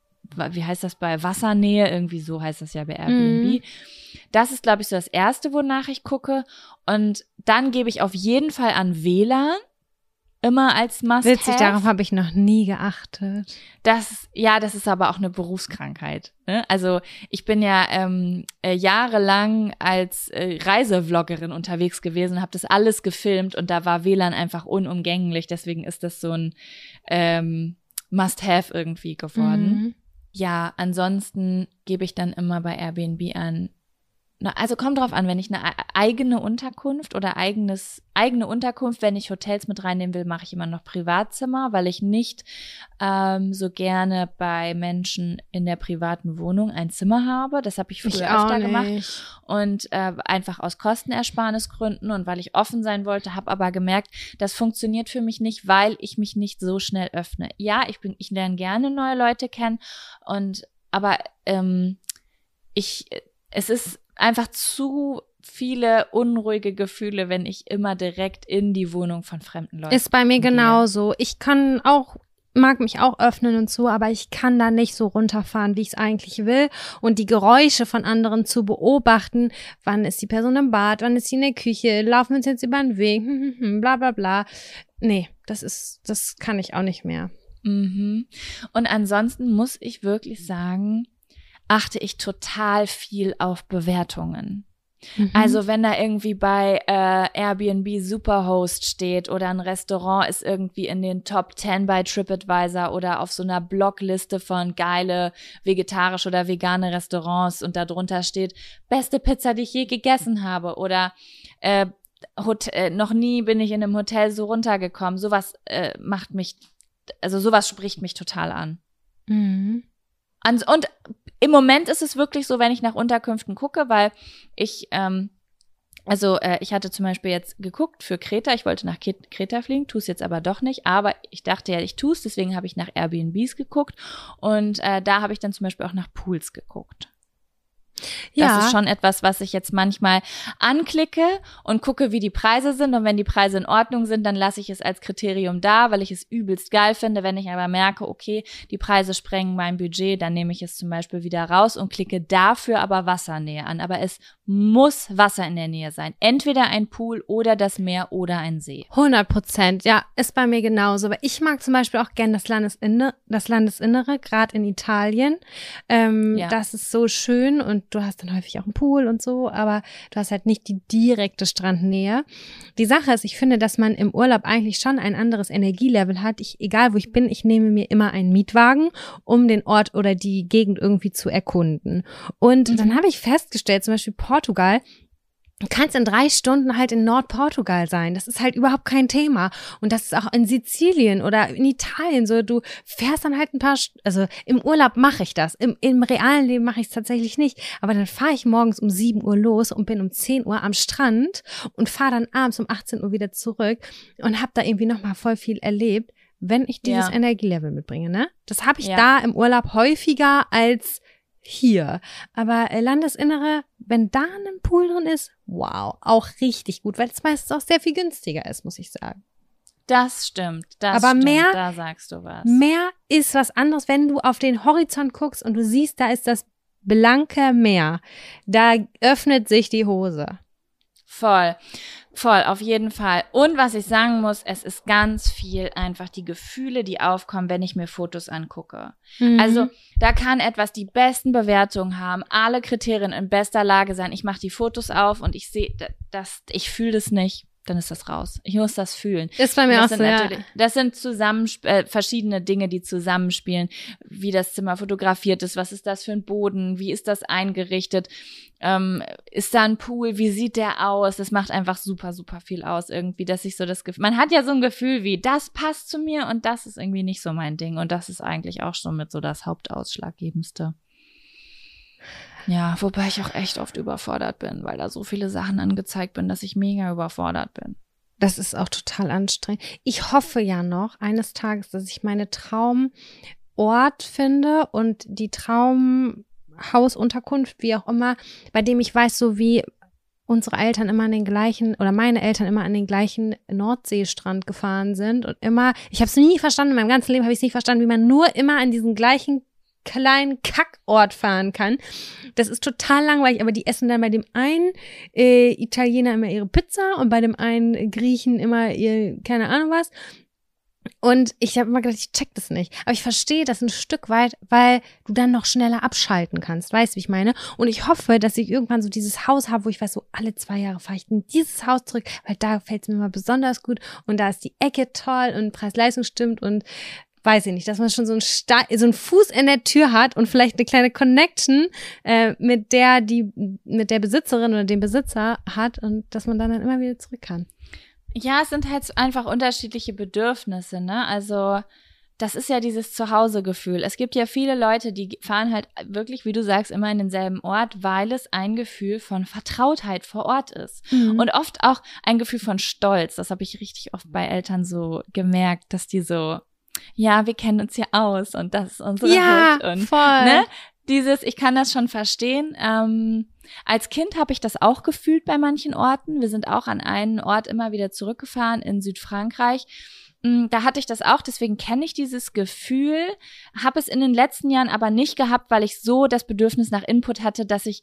wie heißt das bei Wassernähe? Irgendwie so heißt das ja bei Airbnb. Mm. Das ist, glaube ich, so das Erste, wonach ich gucke. Und dann gebe ich auf jeden Fall an W L A N. Immer als Must-Have. Witzig, darauf habe ich noch nie geachtet. Das, ja, das ist aber auch eine Berufskrankheit. Ne? Also ich bin ja ähm, äh, jahrelang als äh, Reisevloggerin unterwegs gewesen, habe das alles gefilmt und da war W L A N einfach unumgänglich. Deswegen ist das so ein ähm, Must-Have irgendwie geworden. Mhm. Ja, ansonsten gebe ich dann immer bei Airbnb an. Also kommt drauf an, wenn ich eine eigene Unterkunft oder eigenes eigene Unterkunft, wenn ich Hotels mit reinnehmen will, mache ich immer noch Privatzimmer, weil ich nicht ähm, so gerne bei Menschen in der privaten Wohnung ein Zimmer habe. Das habe ich früher ich öfter gemacht und äh, einfach aus Kostenersparnisgründen und weil ich offen sein wollte, habe aber gemerkt, das funktioniert für mich nicht, weil ich mich nicht so schnell öffne. Ja, ich bin, ich lerne gerne neue Leute kennen und aber ähm, ich, es ist einfach zu viele unruhige Gefühle, wenn ich immer direkt in die Wohnung von fremden Leuten Ist bei mir gehe. Genauso. Ich kann auch, mag mich auch öffnen und so, aber ich kann da nicht so runterfahren, wie ich es eigentlich will. Und die Geräusche von anderen zu beobachten, wann ist die Person im Bad, wann ist sie in der Küche, laufen wir uns jetzt über den Weg, bla bla bla. Nee, das ist, das kann ich auch nicht mehr. Mhm. Und ansonsten muss ich wirklich sagen, achte ich total viel auf Bewertungen. Mhm. Also wenn da irgendwie bei äh, Airbnb Superhost steht oder ein Restaurant ist irgendwie in den Top zehn bei TripAdvisor oder auf so einer Blogliste von geile vegetarische oder vegane Restaurants und da drunter steht, beste Pizza, die ich je gegessen habe oder äh, Hotel, noch nie bin ich in einem Hotel so runtergekommen. Sowas äh, macht mich, also sowas spricht mich total an. Mhm. Und im Moment ist es wirklich so, wenn ich nach Unterkünften gucke, weil ich, ähm, also äh, ich hatte zum Beispiel jetzt geguckt für Kreta, ich wollte nach Kreta fliegen, tue es jetzt aber doch nicht, aber ich dachte ja, ich tue es, deswegen habe ich nach Airbnbs geguckt und äh, da habe ich dann zum Beispiel auch nach Pools geguckt. Das ja. ist schon etwas, was ich jetzt manchmal anklicke und gucke, wie die Preise sind. Und wenn die Preise in Ordnung sind, dann lasse ich es als Kriterium da, weil ich es übelst geil finde. Wenn ich aber merke, okay, die Preise sprengen mein Budget, dann nehme ich es zum Beispiel wieder raus und klicke dafür aber Wassernähe an. Aber es muss Wasser in der Nähe sein. Entweder ein Pool oder das Meer oder ein See. hundert Prozent, ja, ist bei mir genauso. Aber ich mag zum Beispiel auch gern das Landesinnere, das Landesinnere, gerade in Italien. Ähm, ja. Das ist so schön und du hast dann häufig auch einen Pool und so, aber du hast halt nicht die direkte Strandnähe. Die Sache ist, ich finde, dass man im Urlaub eigentlich schon ein anderes Energielevel hat. Ich, egal wo ich bin, ich nehme mir immer einen Mietwagen, um den Ort oder die Gegend irgendwie zu erkunden. Und mhm. dann habe ich festgestellt, zum Beispiel Portugal, du kannst in drei Stunden halt in Nordportugal sein. Das ist halt überhaupt kein Thema. Und das ist auch in Sizilien oder in Italien so. Du fährst dann halt ein paar, also im Urlaub mache ich das. Im, im realen Leben mache ich es tatsächlich nicht. Aber dann fahre ich morgens um sieben Uhr los und bin um zehn Uhr am Strand und fahre dann abends um achtzehn Uhr wieder zurück und habe da irgendwie nochmal voll viel erlebt, wenn ich dieses ja. Energielevel mitbringe, ne? Das habe ich ja. da im Urlaub häufiger als hier. Aber äh, Landesinnere, wenn da ein Pool drin ist, wow, auch richtig gut, weil es meistens auch sehr viel günstiger ist, muss ich sagen. Das stimmt, das Aber stimmt, mehr, da sagst du was. Meer ist was anderes, wenn du auf den Horizont guckst und du siehst, da ist das blanke Meer. Da öffnet sich die Hose. Voll. Voll, auf jeden Fall. Und was ich sagen muss, es ist ganz viel einfach die Gefühle, die aufkommen, wenn ich mir Fotos angucke. Mhm. Also da kann etwas die besten Bewertungen haben, alle Kriterien in bester Lage sein. Ich mache die Fotos auf und ich sehe, das, ich fühle das nicht. dann ist das raus. Ich muss das fühlen. Ist bei mir auch so, ja. Das sind zusammen äh, verschiedene Dinge, die zusammenspielen. Wie das Zimmer fotografiert ist, was ist das für ein Boden, wie ist das eingerichtet, ähm, ist da ein Pool, wie sieht der aus? Das macht einfach super, super viel aus irgendwie, dass ich so das Gefühl, man hat ja so ein Gefühl wie, das passt zu mir und das ist irgendwie nicht so mein Ding und das ist eigentlich auch schon mit so das Hauptausschlaggebendste. Ja, wobei ich auch echt oft überfordert bin, weil da so viele Sachen angezeigt bin, dass ich mega überfordert bin. Das ist auch total anstrengend. Ich hoffe ja noch eines Tages, dass ich meine Traumort finde und die Traumhausunterkunft, wie auch immer, bei dem ich weiß, so wie unsere Eltern immer an den gleichen, oder meine Eltern immer an den gleichen Nordseestrand gefahren sind und immer, ich habe es nie verstanden, in meinem ganzen Leben habe ich es nicht verstanden, wie man nur immer an diesen gleichen kleinen Kackort fahren kann. Das ist total langweilig, aber die essen dann bei dem einen äh, Italiener immer ihre Pizza und bei dem einen Griechen immer ihr, keine Ahnung was. Und ich habe immer gedacht, ich check das nicht. Aber ich verstehe das ein Stück weit, weil du dann noch schneller abschalten kannst. Weißt du, wie ich meine? Und ich hoffe, dass ich irgendwann so dieses Haus habe, wo ich weiß, so alle zwei Jahre fahre ich in dieses Haus zurück, weil da fällt es mir mal besonders gut und da ist die Ecke toll und Preis-Leistung stimmt und weiß ich nicht, dass man schon so einen, Sta- so einen Fuß in der Tür hat und vielleicht eine kleine Connection äh, mit der, die mit der Besitzerin oder dem Besitzer hat und dass man dann, dann immer wieder zurück kann. Ja, es sind halt einfach unterschiedliche Bedürfnisse, ne? Also das ist ja dieses Zuhausegefühl. Es gibt ja viele Leute, die fahren halt wirklich, wie du sagst, immer in denselben Ort, weil es ein Gefühl von Vertrautheit vor Ort ist. Mhm. Und oft auch ein Gefühl von Stolz. Das habe ich richtig oft bei Eltern so gemerkt, dass die so, ja, wir kennen uns hier aus und das ist unsere ja, Hut. Und, voll. Ne? Dieses, ich kann das schon verstehen. Ähm, als Kind habe ich das auch gefühlt bei manchen Orten. Wir sind auch an einen Ort immer wieder zurückgefahren in Südfrankreich. Da hatte ich das auch, deswegen kenne ich dieses Gefühl, habe es in den letzten Jahren aber nicht gehabt, weil ich so das Bedürfnis nach Input hatte, dass ich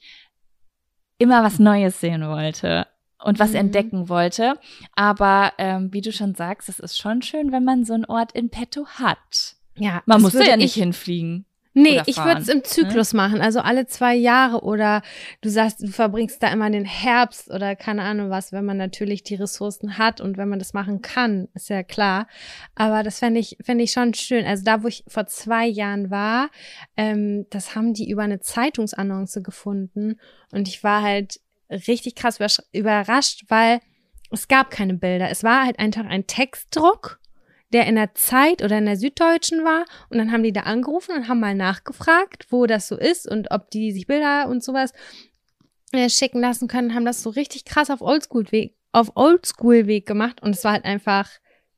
immer was Neues sehen wollte und was mhm. entdecken wollte. Aber ähm, wie du schon sagst, es ist schon schön, wenn man so einen Ort in petto hat. Ja, man muss ja nicht ich hinfliegen. Nee, ich würde es im Zyklus hm? machen, also alle zwei Jahre oder du sagst, du verbringst da immer den Herbst oder keine Ahnung was, wenn man natürlich die Ressourcen hat und wenn man das machen kann, ist ja klar. Aber das fände ich, fände ich schon schön. Also da, wo ich vor zwei Jahren war, ähm, das haben die über eine Zeitungsannonce gefunden und ich war halt richtig krass überrascht, weil es gab keine Bilder. Es war halt einfach ein Textdruck, der in der Zeit oder in der Süddeutschen war und dann haben die da angerufen und haben mal nachgefragt, wo das so ist und ob die sich Bilder und sowas äh, schicken lassen können, haben das so richtig krass auf Oldschool-Weg, auf Oldschool-Weg gemacht und es war halt einfach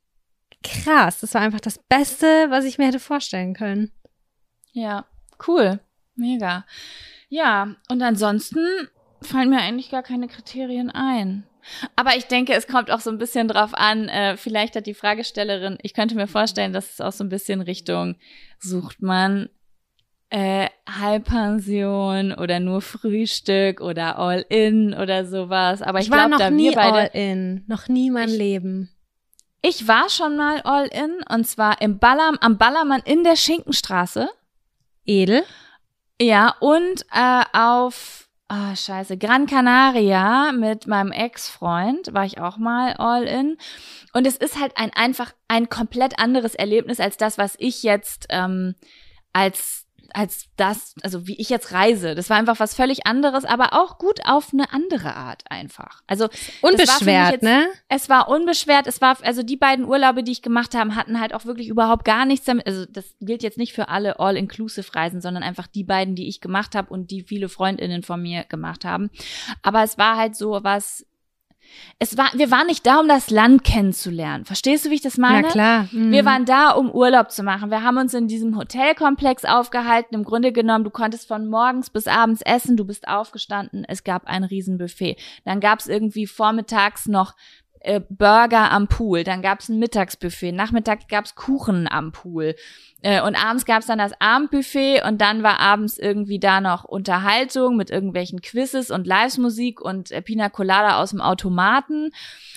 krass. Das war einfach das Beste, was ich mir hätte vorstellen können. Ja, cool. Mega. Ja, und ansonsten fallen mir eigentlich gar keine Kriterien ein. Aber ich denke, es kommt auch so ein bisschen drauf an, äh, vielleicht hat die Fragestellerin, ich könnte mir vorstellen, dass es auch so ein bisschen Richtung, sucht man äh, Halbpension oder nur Frühstück oder All-In oder sowas. Aber ich, ich glaube, da wir beide All-In, noch nie mein ich, Leben. Ich war schon mal All-In und zwar im Baller, am Ballermann in der Schinkenstraße. Edel. Ja, und äh, auf Ah, oh, scheiße. Gran Canaria mit meinem Ex-Freund war ich auch mal all in. Und es ist halt ein einfach ein komplett anderes Erlebnis als das, was ich jetzt ähm, als als das, also wie ich jetzt reise. Das war einfach was völlig anderes, aber auch gut auf eine andere Art einfach. Also unbeschwert, jetzt, ne? Es war unbeschwert. Es war, also die beiden Urlaube, die ich gemacht habe, hatten halt auch wirklich überhaupt gar nichts damit. Also das gilt jetzt nicht für alle All-Inclusive-Reisen, sondern einfach die beiden, die ich gemacht habe und die viele FreundInnen von mir gemacht haben. Aber es war halt so was. Es war, wir waren nicht da, um das Land kennenzulernen. Verstehst du, wie ich das meine? Na klar. Mhm. Wir waren da, um Urlaub zu machen. Wir haben uns in diesem Hotelkomplex aufgehalten. Im Grunde genommen, du konntest von morgens bis abends essen. Du bist aufgestanden. Es gab ein Riesenbuffet. Dann gab es irgendwie vormittags noch äh, Burger am Pool. Dann gab es ein Mittagsbuffet. Nachmittags gab es Kuchen am Pool. Äh, und abends gab es dann das Abendbuffet und dann war abends irgendwie da noch Unterhaltung mit irgendwelchen Quizzes und Live-Musik und äh, Pina Colada aus dem Automaten.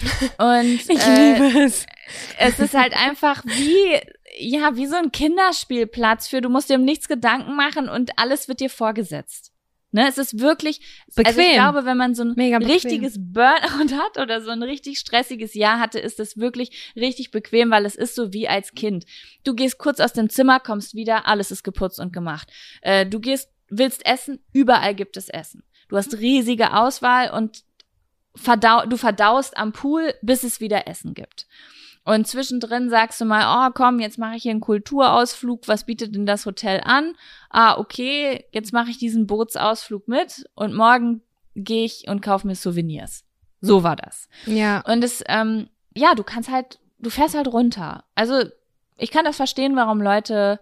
Und ich äh, liebe es. Es ist halt einfach wie, ja, wie so ein Kinderspielplatz für, du musst dir um nichts Gedanken machen und alles wird dir vorgesetzt. Ne, es ist wirklich, bequem. Also ich glaube, wenn man so ein Mega richtiges Burnout hat oder so ein richtig stressiges Jahr hatte, ist es wirklich richtig bequem, weil es ist so wie als Kind. Du gehst kurz aus dem Zimmer, kommst wieder, alles ist geputzt und gemacht. Äh, du gehst, willst essen, überall gibt es Essen. Du hast riesige Auswahl und verdau- du verdaust am Pool, bis es wieder Essen gibt. Und zwischendrin sagst du mal, oh komm, jetzt mache ich hier einen Kulturausflug, was bietet denn das Hotel an? Ah, okay, jetzt mache ich diesen Bootsausflug mit und morgen gehe ich und kaufe mir Souvenirs. So war das. Ja. Und es, ähm, ja, du kannst halt, du fährst halt runter. Also ich kann das verstehen, warum Leute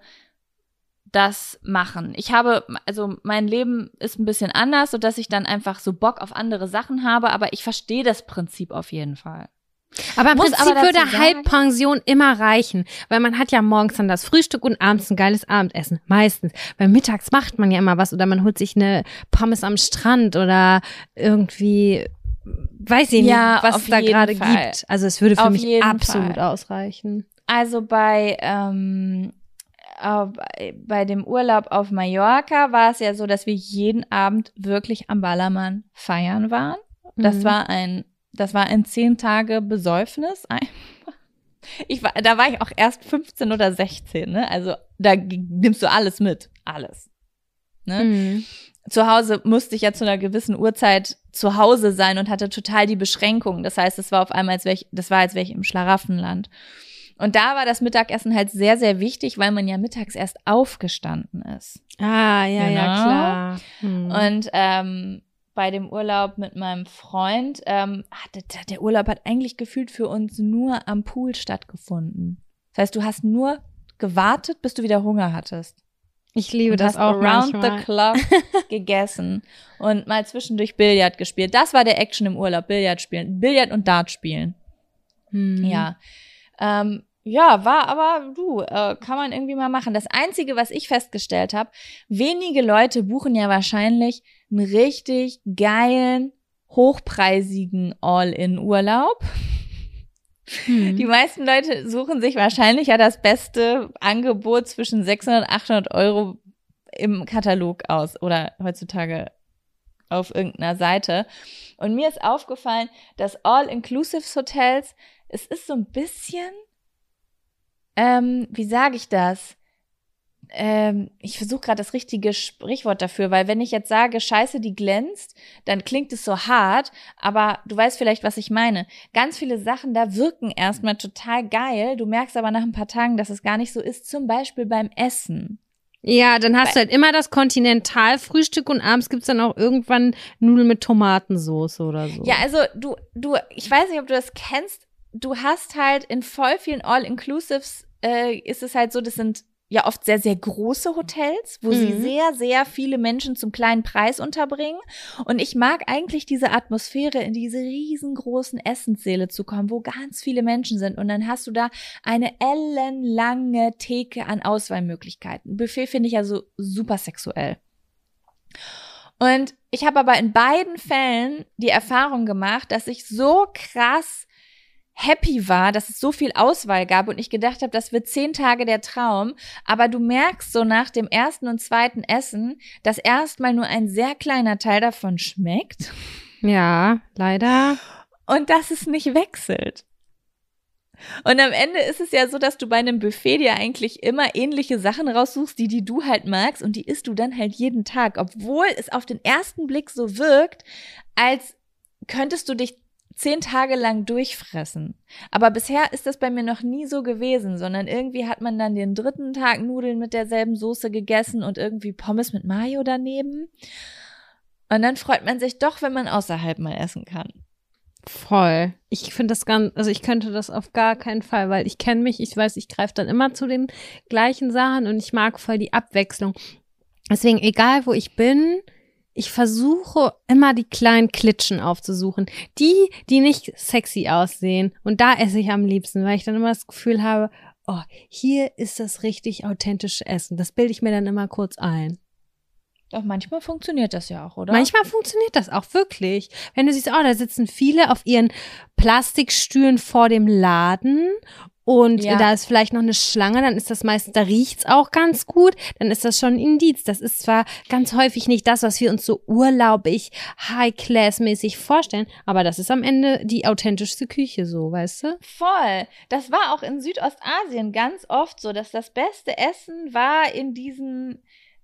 das machen. Ich habe, also mein Leben ist ein bisschen anders, sodass ich dann einfach so Bock auf andere Sachen habe, aber ich verstehe das Prinzip auf jeden Fall. Aber im Muss Prinzip aber dazu würde sagen- Halbpension immer reichen, weil man hat ja morgens dann das Frühstück und abends ein geiles Abendessen, meistens. Weil mittags macht man ja immer was oder man holt sich eine Pommes am Strand oder irgendwie, weiß ich Ja, nicht, was auf es da jeden gerade Fall. gibt. Also es würde für Auf mich jeden absolut Fall. ausreichen. Also bei, ähm, äh, bei- bei dem Urlaub auf Mallorca war es ja so, dass wir jeden Abend wirklich am Ballermann feiern waren. Das Mhm. war ein, das war ein zehn Tage Besäufnis. Ich war, da war ich auch erst fünfzehn oder sechzehn, ne? Also da g- nimmst du alles mit, alles. Ne? Mhm. Zu Hause musste ich ja zu einer gewissen Uhrzeit zu Hause sein und hatte total die Beschränkungen. Das heißt, es war auf einmal, als wäre ich, das war, als wäre ich im Schlaraffenland. Und da war das Mittagessen halt sehr, sehr wichtig, weil man ja mittags erst aufgestanden ist. Ah, ja, ja, Genau. klar. Mhm. Und ähm, bei dem Urlaub mit meinem Freund, ähm, hatte, der Urlaub hat eigentlich gefühlt für uns nur am Pool stattgefunden. Das heißt, du hast nur gewartet, bis du wieder Hunger hattest. Ich liebe Und das hast auch around manchmal. the clock gegessen und mal zwischendurch Billard gespielt. Das war der Action im Urlaub, Billard spielen. Billard und Dart spielen. Mhm. Ja. Ähm, ja, war aber, du, äh, kann man irgendwie mal machen. Das Einzige, was ich festgestellt habe, wenige Leute buchen ja wahrscheinlich einen richtig geilen, hochpreisigen All-in-Urlaub. Mhm. Die meisten Leute suchen sich wahrscheinlich ja das beste Angebot zwischen sechshundert und achthundert Euro im Katalog aus oder heutzutage auf irgendeiner Seite. Und mir ist aufgefallen, dass All-Inclusive-Hotels, es ist so ein bisschen, ähm, wie sage ich das? Ähm, ich versuche gerade das richtige Sprichwort dafür, weil wenn ich jetzt sage, Scheiße, die glänzt, dann klingt es so hart, aber du weißt vielleicht, was ich meine. Ganz viele Sachen da wirken erstmal total geil, du merkst aber nach ein paar Tagen, dass es gar nicht so ist, zum Beispiel beim Essen. Ja, dann hast du halt immer das Kontinentalfrühstück und abends gibt's dann auch irgendwann Nudeln mit Tomatensauce oder so. Ja, also du, du, ich weiß nicht, ob du das kennst, du hast halt in voll vielen All-Inclusives äh, ist es halt so, das sind ja oft sehr, sehr große Hotels, wo Mhm. sie sehr, sehr viele Menschen zum kleinen Preis unterbringen. Und ich mag eigentlich diese Atmosphäre, in diese riesengroßen Essenssäle zu kommen, wo ganz viele Menschen sind. Und dann hast du da eine ellenlange Theke an Auswahlmöglichkeiten. Buffet finde ich ja so super sexuell. Und ich habe aber in beiden Fällen die Erfahrung gemacht, dass ich so krass happy war, dass es so viel Auswahl gab und ich gedacht habe, das wird zehn Tage der Traum, aber du merkst so nach dem ersten und zweiten Essen, dass erstmal nur ein sehr kleiner Teil davon schmeckt Ja, leider. und dass es nicht wechselt. Und am Ende ist es ja so, dass du bei einem Buffet dir eigentlich immer ähnliche Sachen raussuchst, die, die du halt magst und die isst du dann halt jeden Tag, obwohl es auf den ersten Blick so wirkt, als könntest du dich zehn Tage lang durchfressen. Aber bisher ist das bei mir noch nie so gewesen, sondern irgendwie hat man dann den dritten Tag Nudeln mit derselben Soße gegessen und irgendwie Pommes mit Mayo daneben. Und dann freut man sich doch, wenn man außerhalb mal essen kann. Voll. Ich finde das ganz, also ich könnte das auf gar keinen Fall, weil ich kenne mich, ich weiß, ich greife dann immer zu den gleichen Sachen und ich mag voll die Abwechslung. Deswegen, egal wo ich bin, ich versuche immer die kleinen Klitschen aufzusuchen. Die, die nicht sexy aussehen. Und da esse ich am liebsten, weil ich dann immer das Gefühl habe, oh, hier ist das richtig authentische Essen. Das bilde ich mir dann immer kurz ein. Doch manchmal funktioniert das ja auch, oder? Manchmal funktioniert das auch wirklich. Wenn du siehst, oh, da sitzen viele auf ihren Plastikstühlen vor dem Laden und Ja. da ist vielleicht noch eine Schlange, dann ist das meistens, da riecht's auch ganz gut, dann ist das schon ein Indiz. Das ist zwar ganz häufig nicht das, was wir uns so urlaubig, high-class-mäßig vorstellen, aber das ist am Ende die authentischste Küche so, weißt du? Voll. Das war auch in Südostasien ganz oft so, dass das beste Essen war in diesen,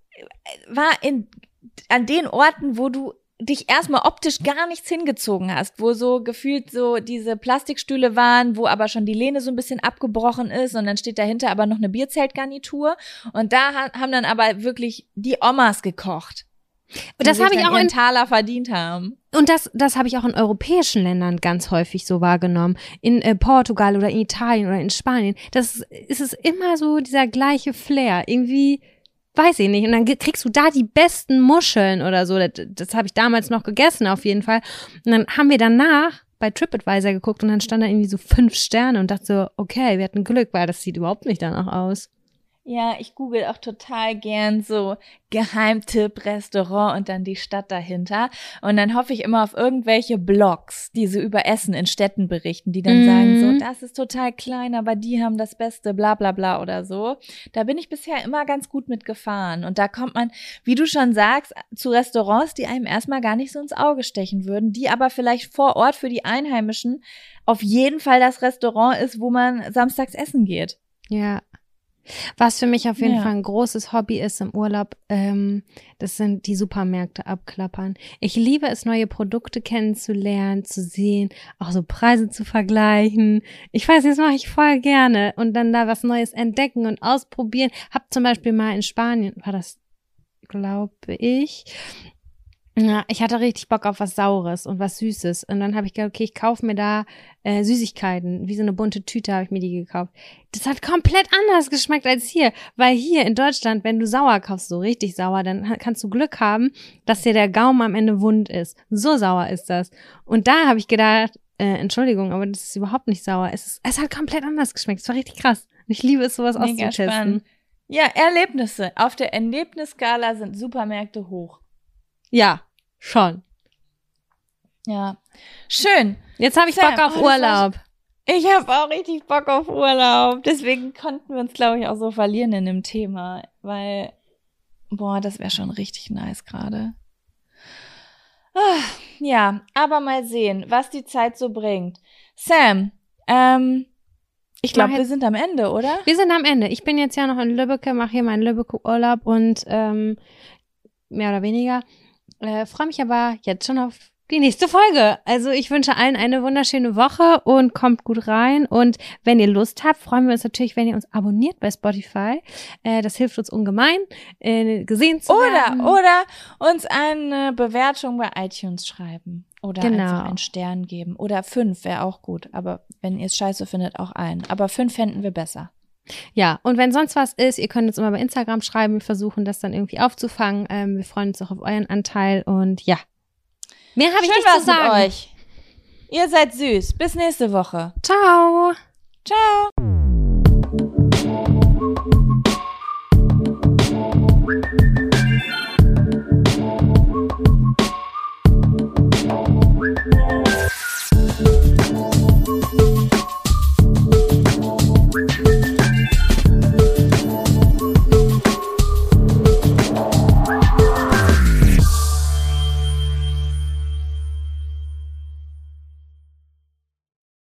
war in, an den Orten, wo du dich erstmal optisch gar nichts hingezogen hast, wo so gefühlt so diese Plastikstühle waren, wo aber schon die Lehne so ein bisschen abgebrochen ist und dann steht dahinter aber noch eine Bierzeltgarnitur und da ha- haben dann aber wirklich die Omas gekocht. Und das die sich habe ich dann auch ihren in Taler verdient haben. Und das, das habe ich auch in europäischen Ländern ganz häufig so wahrgenommen. In äh, Portugal oder in Italien oder in Spanien. Das ist es immer so dieser gleiche Flair. Irgendwie, weiß ich nicht. Und dann ge- kriegst du da die besten Muscheln oder so. Das, das habe ich damals noch gegessen auf jeden Fall. Und dann haben wir danach bei TripAdvisor geguckt und dann stand da irgendwie so fünf Sterne und dachte so, okay, wir hatten Glück, weil das sieht überhaupt nicht danach aus. Ja, ich google auch total gern so Geheimtipp, Restaurant und dann die Stadt dahinter. Und dann hoffe ich immer auf irgendwelche Blogs, die so über Essen in Städten berichten, die dann Mhm. sagen so, das ist total klein, aber die haben das Beste, bla bla bla oder so. Da bin ich bisher immer ganz gut mitgefahren. Und da kommt man, wie du schon sagst, zu Restaurants, die einem erstmal gar nicht so ins Auge stechen würden, die aber vielleicht vor Ort für die Einheimischen auf jeden Fall das Restaurant ist, wo man samstags essen geht. Ja. Was für mich auf jeden Ja. Fall ein großes Hobby ist im Urlaub, ähm, das sind die Supermärkte abklappern. Ich liebe es, neue Produkte kennenzulernen, zu sehen, auch so Preise zu vergleichen. Ich weiß, das mache ich voll gerne und dann da was Neues entdecken und ausprobieren. Hab zum Beispiel mal in Spanien, war das, glaube ich, ja, ich hatte richtig Bock auf was Saures und was Süßes. Und dann habe ich gedacht, okay, ich kaufe mir da äh, Süßigkeiten. Wie so eine bunte Tüte habe ich mir die gekauft. Das hat komplett anders geschmeckt als hier. Weil hier in Deutschland, wenn du sauer kaufst, so richtig sauer, dann ha- kannst du Glück haben, dass dir der Gaumen am Ende wund ist. So sauer ist das. Und da habe ich gedacht, äh, Entschuldigung, aber das ist überhaupt nicht sauer. Es, ist, es hat komplett anders geschmeckt. Es war richtig krass. Ich liebe es, sowas Mega auszutesten. spannend. Ja, Erlebnisse. Auf der Erlebnisskala sind Supermärkte hoch. Ja, schon. Ja. Schön. Jetzt habe ich Sam, Bock auf oh, das war- Urlaub. Ich habe auch richtig Bock auf Urlaub. Deswegen konnten wir uns, glaube ich, auch so verlieren in dem Thema. Weil, boah, das wäre schon richtig nice gerade. Ah, ja, aber mal sehen, was die Zeit so bringt. Sam, ähm, ich glaube, Mach wir jetzt- sind am Ende, oder? Wir sind am Ende. Ich bin jetzt ja noch in Lübbecke, mache hier meinen Lübbecke-Urlaub und ähm, mehr oder weniger äh, freue mich aber jetzt schon auf die nächste Folge. Also ich wünsche allen eine wunderschöne Woche und kommt gut rein. Und wenn ihr Lust habt, freuen wir uns natürlich, wenn ihr uns abonniert bei Spotify. Äh, das hilft uns ungemein, äh, gesehen zu werden. Oder, oder uns eine Bewertung bei iTunes schreiben. Oder Genau. einfach einen Stern geben. Oder fünf wäre auch gut. Aber wenn ihr es scheiße findet, auch einen. Aber fünf fänden wir besser. Ja, und wenn sonst was ist, ihr könnt uns immer bei Instagram schreiben. Wir versuchen das dann irgendwie aufzufangen. Ähm, wir freuen uns auch auf euren Anteil und ja. Mehr habe ich Schön nicht zu war's mit sagen. euch. Ihr seid süß. Bis nächste Woche. Ciao. Ciao.